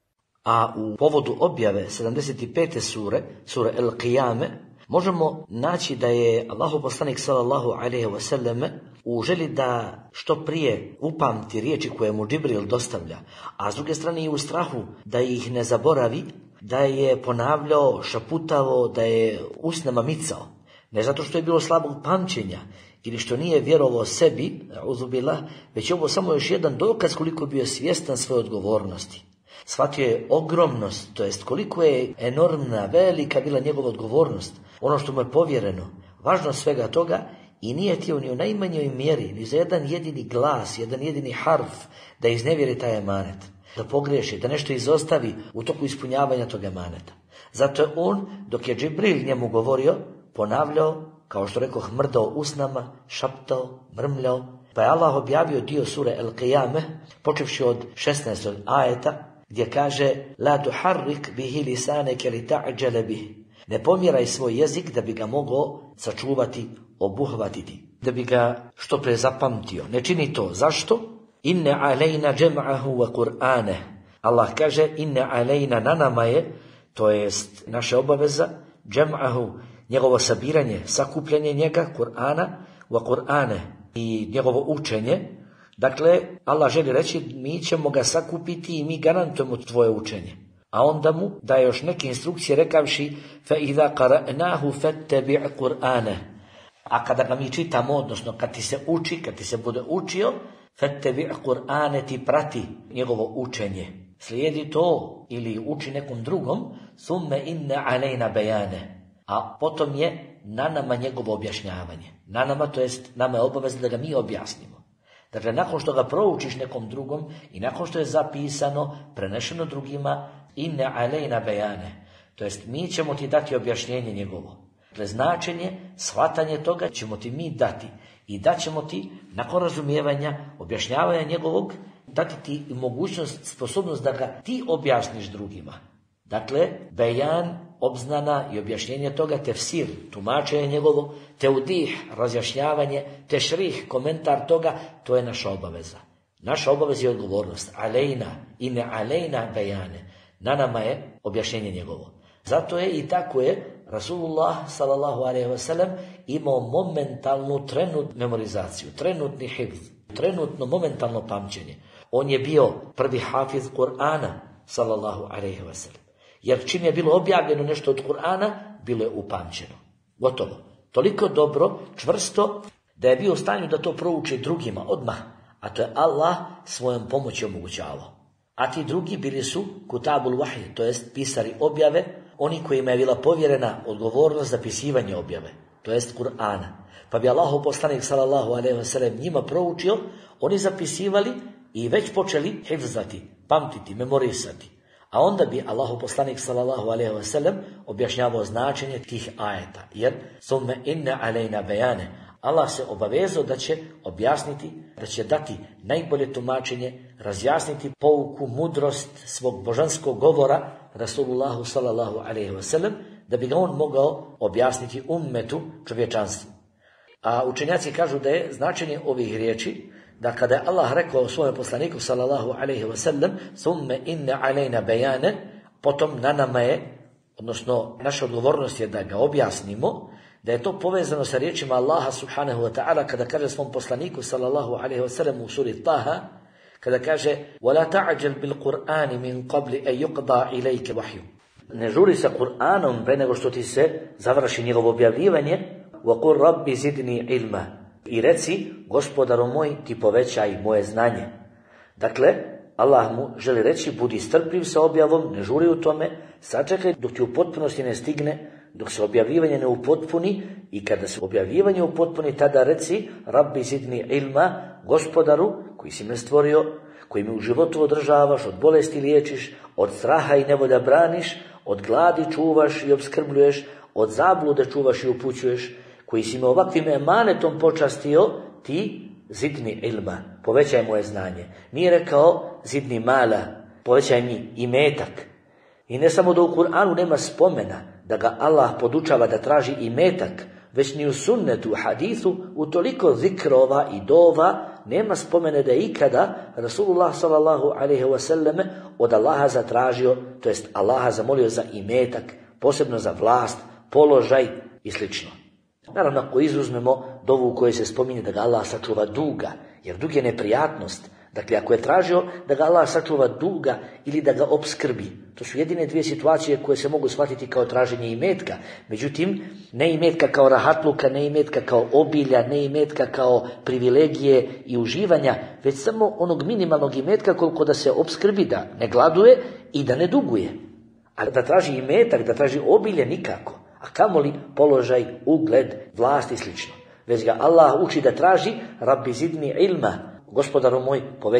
A u povodu objave 75. sure El-Qiyame, možemo naći da je Allahov poslanik sallallahu alejhi ve sellem u želji da što prije upamti riječi koje mu Džibril dostavlja, a s druge strane i u strahu da ih ne zaboravi, da je ponavljao, šaputavo, da je usnama micao. Ne zato što je bilo slabog pamćenja ili što nije vjerovao sebi, uzubillah, već je ovo samo još jedan dokaz koliko je bio svjestan svoje odgovornosti. Shvatio je ogromnost, to jest koliko je enormna, velika bila njegova odgovornost, ono što mu je povjereno, važnost svega toga, i nije htio ni u najmanjoj mjeri, ni za jedan jedini glas, jedan jedini harf da iznevjeri taj emanet, da pogriješi, da nešto izostavi u toku ispunjavanja tog emaneta. Zato je on, dok je Džibril njemu govorio, ponavljao, kao što rekoh, mrdao usnama, šaptao, mrmljao, pa je Allah objavio dio sure El-Qiyame, počevši od 16. ajeta, gdje kaže la tuharrik bihi lisanaka li ta'jala bih, ne pomjeraj svoj jezik da bi ga mogao sačuvati, obuhvatiti, da bi ga što pre zapamtio. Ne čini to. Zašto? Inne alejna jam'ahu wa qur'ane. Allah kaže inne alejna, na nama je, to jest naša obaveza, jam'ahu, njegovo sabiranje, sakupljanje njega, Kur'ana, wa qur'ane, i njegovo učenje. Dakle, Allah želi reći, mi ćemo ga sakupiti i mi garantujemo tvoje učenje. A onda mu daje još neke instrukcije rekavši فَإِذَا قَرَأْنَاهُ فَاتَّبِعْ قُرْآنَهُ. A kada ga mi čitamo, odnosno kad ti se uči, kad ti se bude učio, فَاتَّبِعْ قُرْآنَ, ti prati njegovo učenje. Slijedi to ili uči nekom drugom, ثُمَّ إِنَّ عَلَيْنَا بَيَانَهُ. A potom je na nama njegovo objašnjavanje. Na nama, to jest nama je obavezno da ga mi objasnimo. Dakle, nakon što ga proučiš nekom drugom i nakon što je zapisano, prenešeno drugima, inne alejna bejane, to jest mi ćemo ti dati objašnjenje njegovo. Dakle, značenje, shvatanje toga ćemo ti mi dati i daćemo ti, nakon razumijevanja, objašnjavanja njegovog, dati ti mogućnost, sposobnost da ga ti objasniš drugima. Dakle, bejan, obznana i objašnjenje toga, tefsir, tumačenje njegovo, teudih, razjašnjavanje, tešrih, komentar toga, to je naša obaveza. Naša obaveza je odgovornost. Alejna i ne alejna bejane. Na nama je objašnjenje njegovo. Zato je i tako je Rasulullah sallallahu alejhi ve sellem imao momentalnu trenutnu memorizaciju, trenutni hifz, trenutno momentalno pamćenje. On je bio prvi hafiz Kur'ana, sallallahu alejhi ve sellem. Jer čim je bilo objavljeno nešto od Kur'ana, bilo je upamćeno. Gotovo. Toliko dobro, čvrsto, da je bio u stanju da to prouči drugima odmah. A to je Allah svojom pomoći omogućavao. A ti drugi bili su kutabul wahyi, to jest pisari objave, oni kojima je bila povjerena odgovornost za pisivanje objave, to jest Kur'ana. Pa bi Allahov poslanik sallallahu alejhi ve sellem njima proučio, oni zapisivali i već počeli hifzati, pamtiti, memorisati. A onda bi Allahov poslanik sallallahu alejhi ve sellem objašnjavao značenje tih ajeta. Jer summe inne alejna bejane, Allah se obavezao da će objasniti, da će dati najbolje tumačenje, razjasniti pouku, mudrost svog božanskog govora Rasulullahu sallallahu alejhi ve sellem, da bi ga on mogao objasniti ummetu, čovječanstvu. A učenjaci kažu da je značenje ovih riječi da kada je Allah rekao svojem poslaniku sallallahu alejhi ve sellem summe inne alejna bejane, potom na nama je, odnosno naša odgovornost je da ga objasnimo, da je to povezano sa riječima Allaha subhanahu wa ta'ala kada kaže svom poslaniku sallallahu alejhi ve sellem u suri Taha, kada kaže وَلَا تَعْجَلْ بِالْقُرْآنِ مِنْ قَبْلِ أَنْ يُقْضَى إِلَيْكَ وَحْيُ. Ne žuri sa Kur'anom pre nego što ti se završi njegovo objavljivanje. وَقُلْ رَبِّ زِدْنِي عِلْمًا. I reci, gospodaru moj, ti povećaj moje znanje. Dakle, Allah mu želi reći, budi strpljiv sa objavom, ne žuri u tome, sačekaj dok ti u potpunosti ne stigne, dok se objavljivanje ne upotpuni, i kada se objavljivanje upotpuni, tada reci, Rabbi zidni ilma, gospodaru koji si me stvorio, koji me u životu održavaš, od bolesti liječiš, od straha i nevolja braniš, od gladi čuvaš i obskrbljuješ, od zablude čuvaš i upućuješ, koji si me ovakvim emanetom počastio, ti zidni ilma, povećaj moje znanje. Nije rekao zidni mala, povećaj mi imetak. I ne samo da u Kur'anu nema spomena da ga Allah podučava da traži imetak, već ni u sunnetu, u hadithu, u toliko zikrova i dova nema spomene da je ikada Rasulullah sallallahu alejhi ve selleme od Allaha zatražio, to jest Allaha zamolio za imetak, posebno za vlast, položaj i slično. Naravno, ako izuzmemo dovu u kojoj se spominje da ga Allah sačuva duga, jer dug je neprijatnost. Dakle, ako je tražio da ga Allah sačuva duga ili da ga opskrbi, to su jedine dvije situacije koje se mogu shvatiti kao traženje imetka. Međutim, ne imetka kao rahatluka, ne imetka kao obilja, ne imetka kao privilegije i uživanja, već samo onog minimalnog imetka koliko da se opskrbi, da ne gladuje i da ne duguje. A da traži imetak, da traži obilje, nikako. A kamoli položaj, ugled, vlast i slično. Već ga Allah uči da traži Rabbi zidni ilma, gospodaru moj,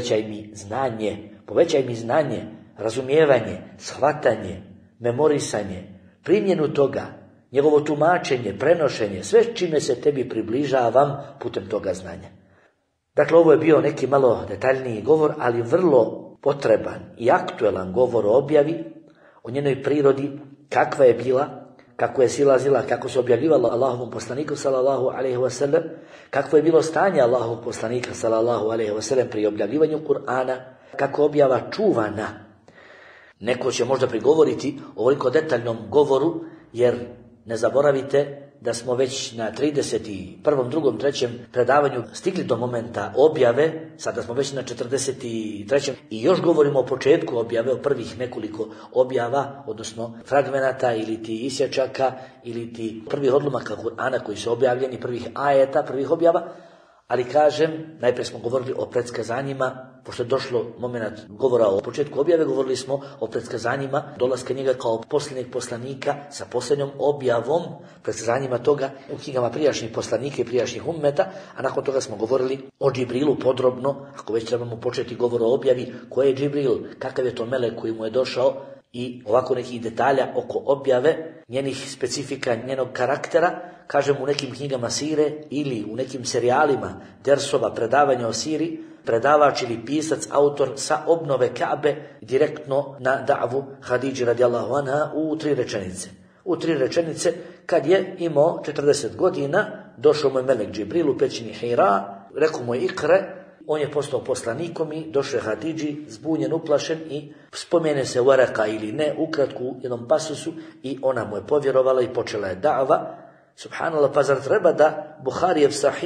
povećaj mi znanje, razumijevanje, shvatanje, memorisanje, primjenu toga, njegovo tumačenje, prenošenje, sve čime se tebi približavam putem toga znanja. Dakle, ovo je bio neki malo detaljniji govor, ali vrlo potreban i aktuelan govor o objavi, o njenoj prirodi, kakva je bila, kako je silazila, kako se objavljivalo Allahovom poslaniku sallallahu alejhi ve sellem, kakvo je bilo stanje Allahovog poslanika sallallahu alejhi ve sellem pri objavljivanju Kur'ana, kako objava čuvana. Neko će možda prigovoriti ovoliko detaljnom govoru, jer ne zaboravite da smo već na 31., 2., 3. predavanju stigli do momenta objave, sada smo već na 43. i još govorimo o početku objave, o prvih nekoliko objava, odnosno fragmenata ili ti isječaka ili ti prvih odlomaka Kur'ana koji su objavljeni, prvih ajeta, prvih objava. Ali kažem, najprije smo govorili o predskazanjima, pošto je došlo moment govora o početku objave, govorili smo o predskazanjima dolaska njega kao posljednjeg poslanika sa posljednjom objavom, predskazanjima toga u knjigama prijašnjih poslanika i prijašnjih ummeta, a nakon toga smo govorili o Džibrilu podrobno, ako već trebamo početi govor o objavi, ko je Džibril, kakav je to melek koji mu je došao i ovako nekih detalja oko objave, njenih specifika, njenog karaktera, kažem u nekim knjigama sire ili u nekim serijalima dersova predavanja o siri, predavač ili pisac, autor sa obnove Kabe direktno na da'vu Hadidži radijallahu anha u 3 rečenice. U 3 rečenice, kad je imao 40 godina, došao mu je melek Džibril u pećini Hira, rekao mu je ikre, on je postao poslanikom i došao je Hadidži, zbunjen, uplašen i spomene se Varaka ili ne, ukratko u jednom pasusu i ona mu je povjerovala i počela je da'va. Subhanallah, pa zar treba da Buharijev sahih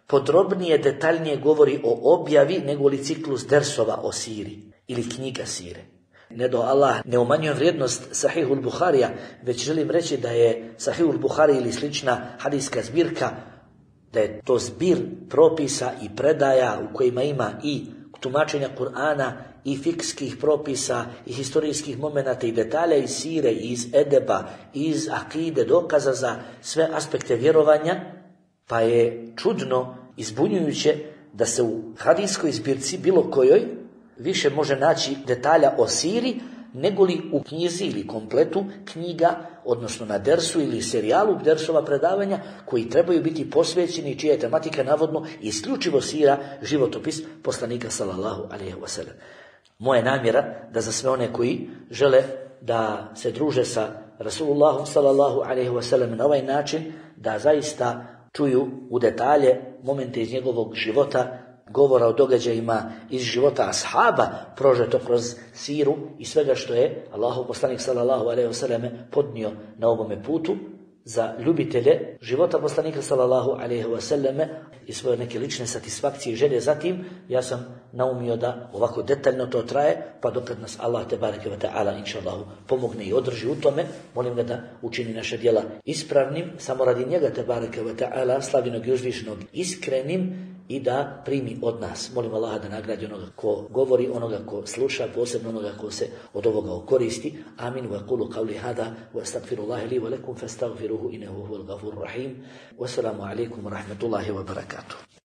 podrobnije, detaljnije govori o objavi nego li ciklus dersova o siri ili knjiga sire. Ne do Allah ne umanjuje vrijednost Sahihul Buharija, već želim reći da je Sahihul Buhari ili slična hadijska zbirka, da je to zbir propisa i predaja u kojima ima i tumačenja Kur'ana i fikskih propisa i historijskih momenata i detalja iz sire, iz edeba, iz akide, dokaza za sve aspekte vjerovanja, pa je čudno i zbunjujuće da se u hadijskoj zbirci bilo kojoj više može naći detalja o siri nego li u knjizi ili kompletu knjiga, odnosno na dersu ili serijalu dersova predavanja koji trebaju biti posvećeni, čija je tematika navodno isključivo sira, životopis poslanika sallallahu alejhi ve sellem. Moja namjera da za sve one koji žele da se druže sa Rasulullahom sallallahu alejhi ve sellem na ovaj način, da zaista čuju u detalje momente iz njegovog života, govora o događajima iz života ashaba, prožeto kroz siru i svega što je Allahov poslanik sallallahu alejhi ve selleme podnio na ovome putu. Za ljubitelje života poslanika sallallahu alejhi ve selleme i svoje neke lične satisfakcije i želje za tim, ja sam naumio da ovako detaljno to traje, pa dokad nas Allah tebareke ve ta'ala inšallah pomogne i održi u tome, molim ga da učini naše djela ispravnim, samo radi njega tebareke ve ta'ala, slavinog i uzvišenog, iskrenim, i da primi od nas. Molim Allaha da nagradi onoga ko govori, onoga ko sluša, posebno onoga ko se od ovoga koristi. Amin. Wa qulu qawli hada wa astaghfirullaha li wa lakum fastaghfiruhu innahu huwal ghafurur rahim. Wassalamu alaikum wa rahmatullahi wa barakatuh.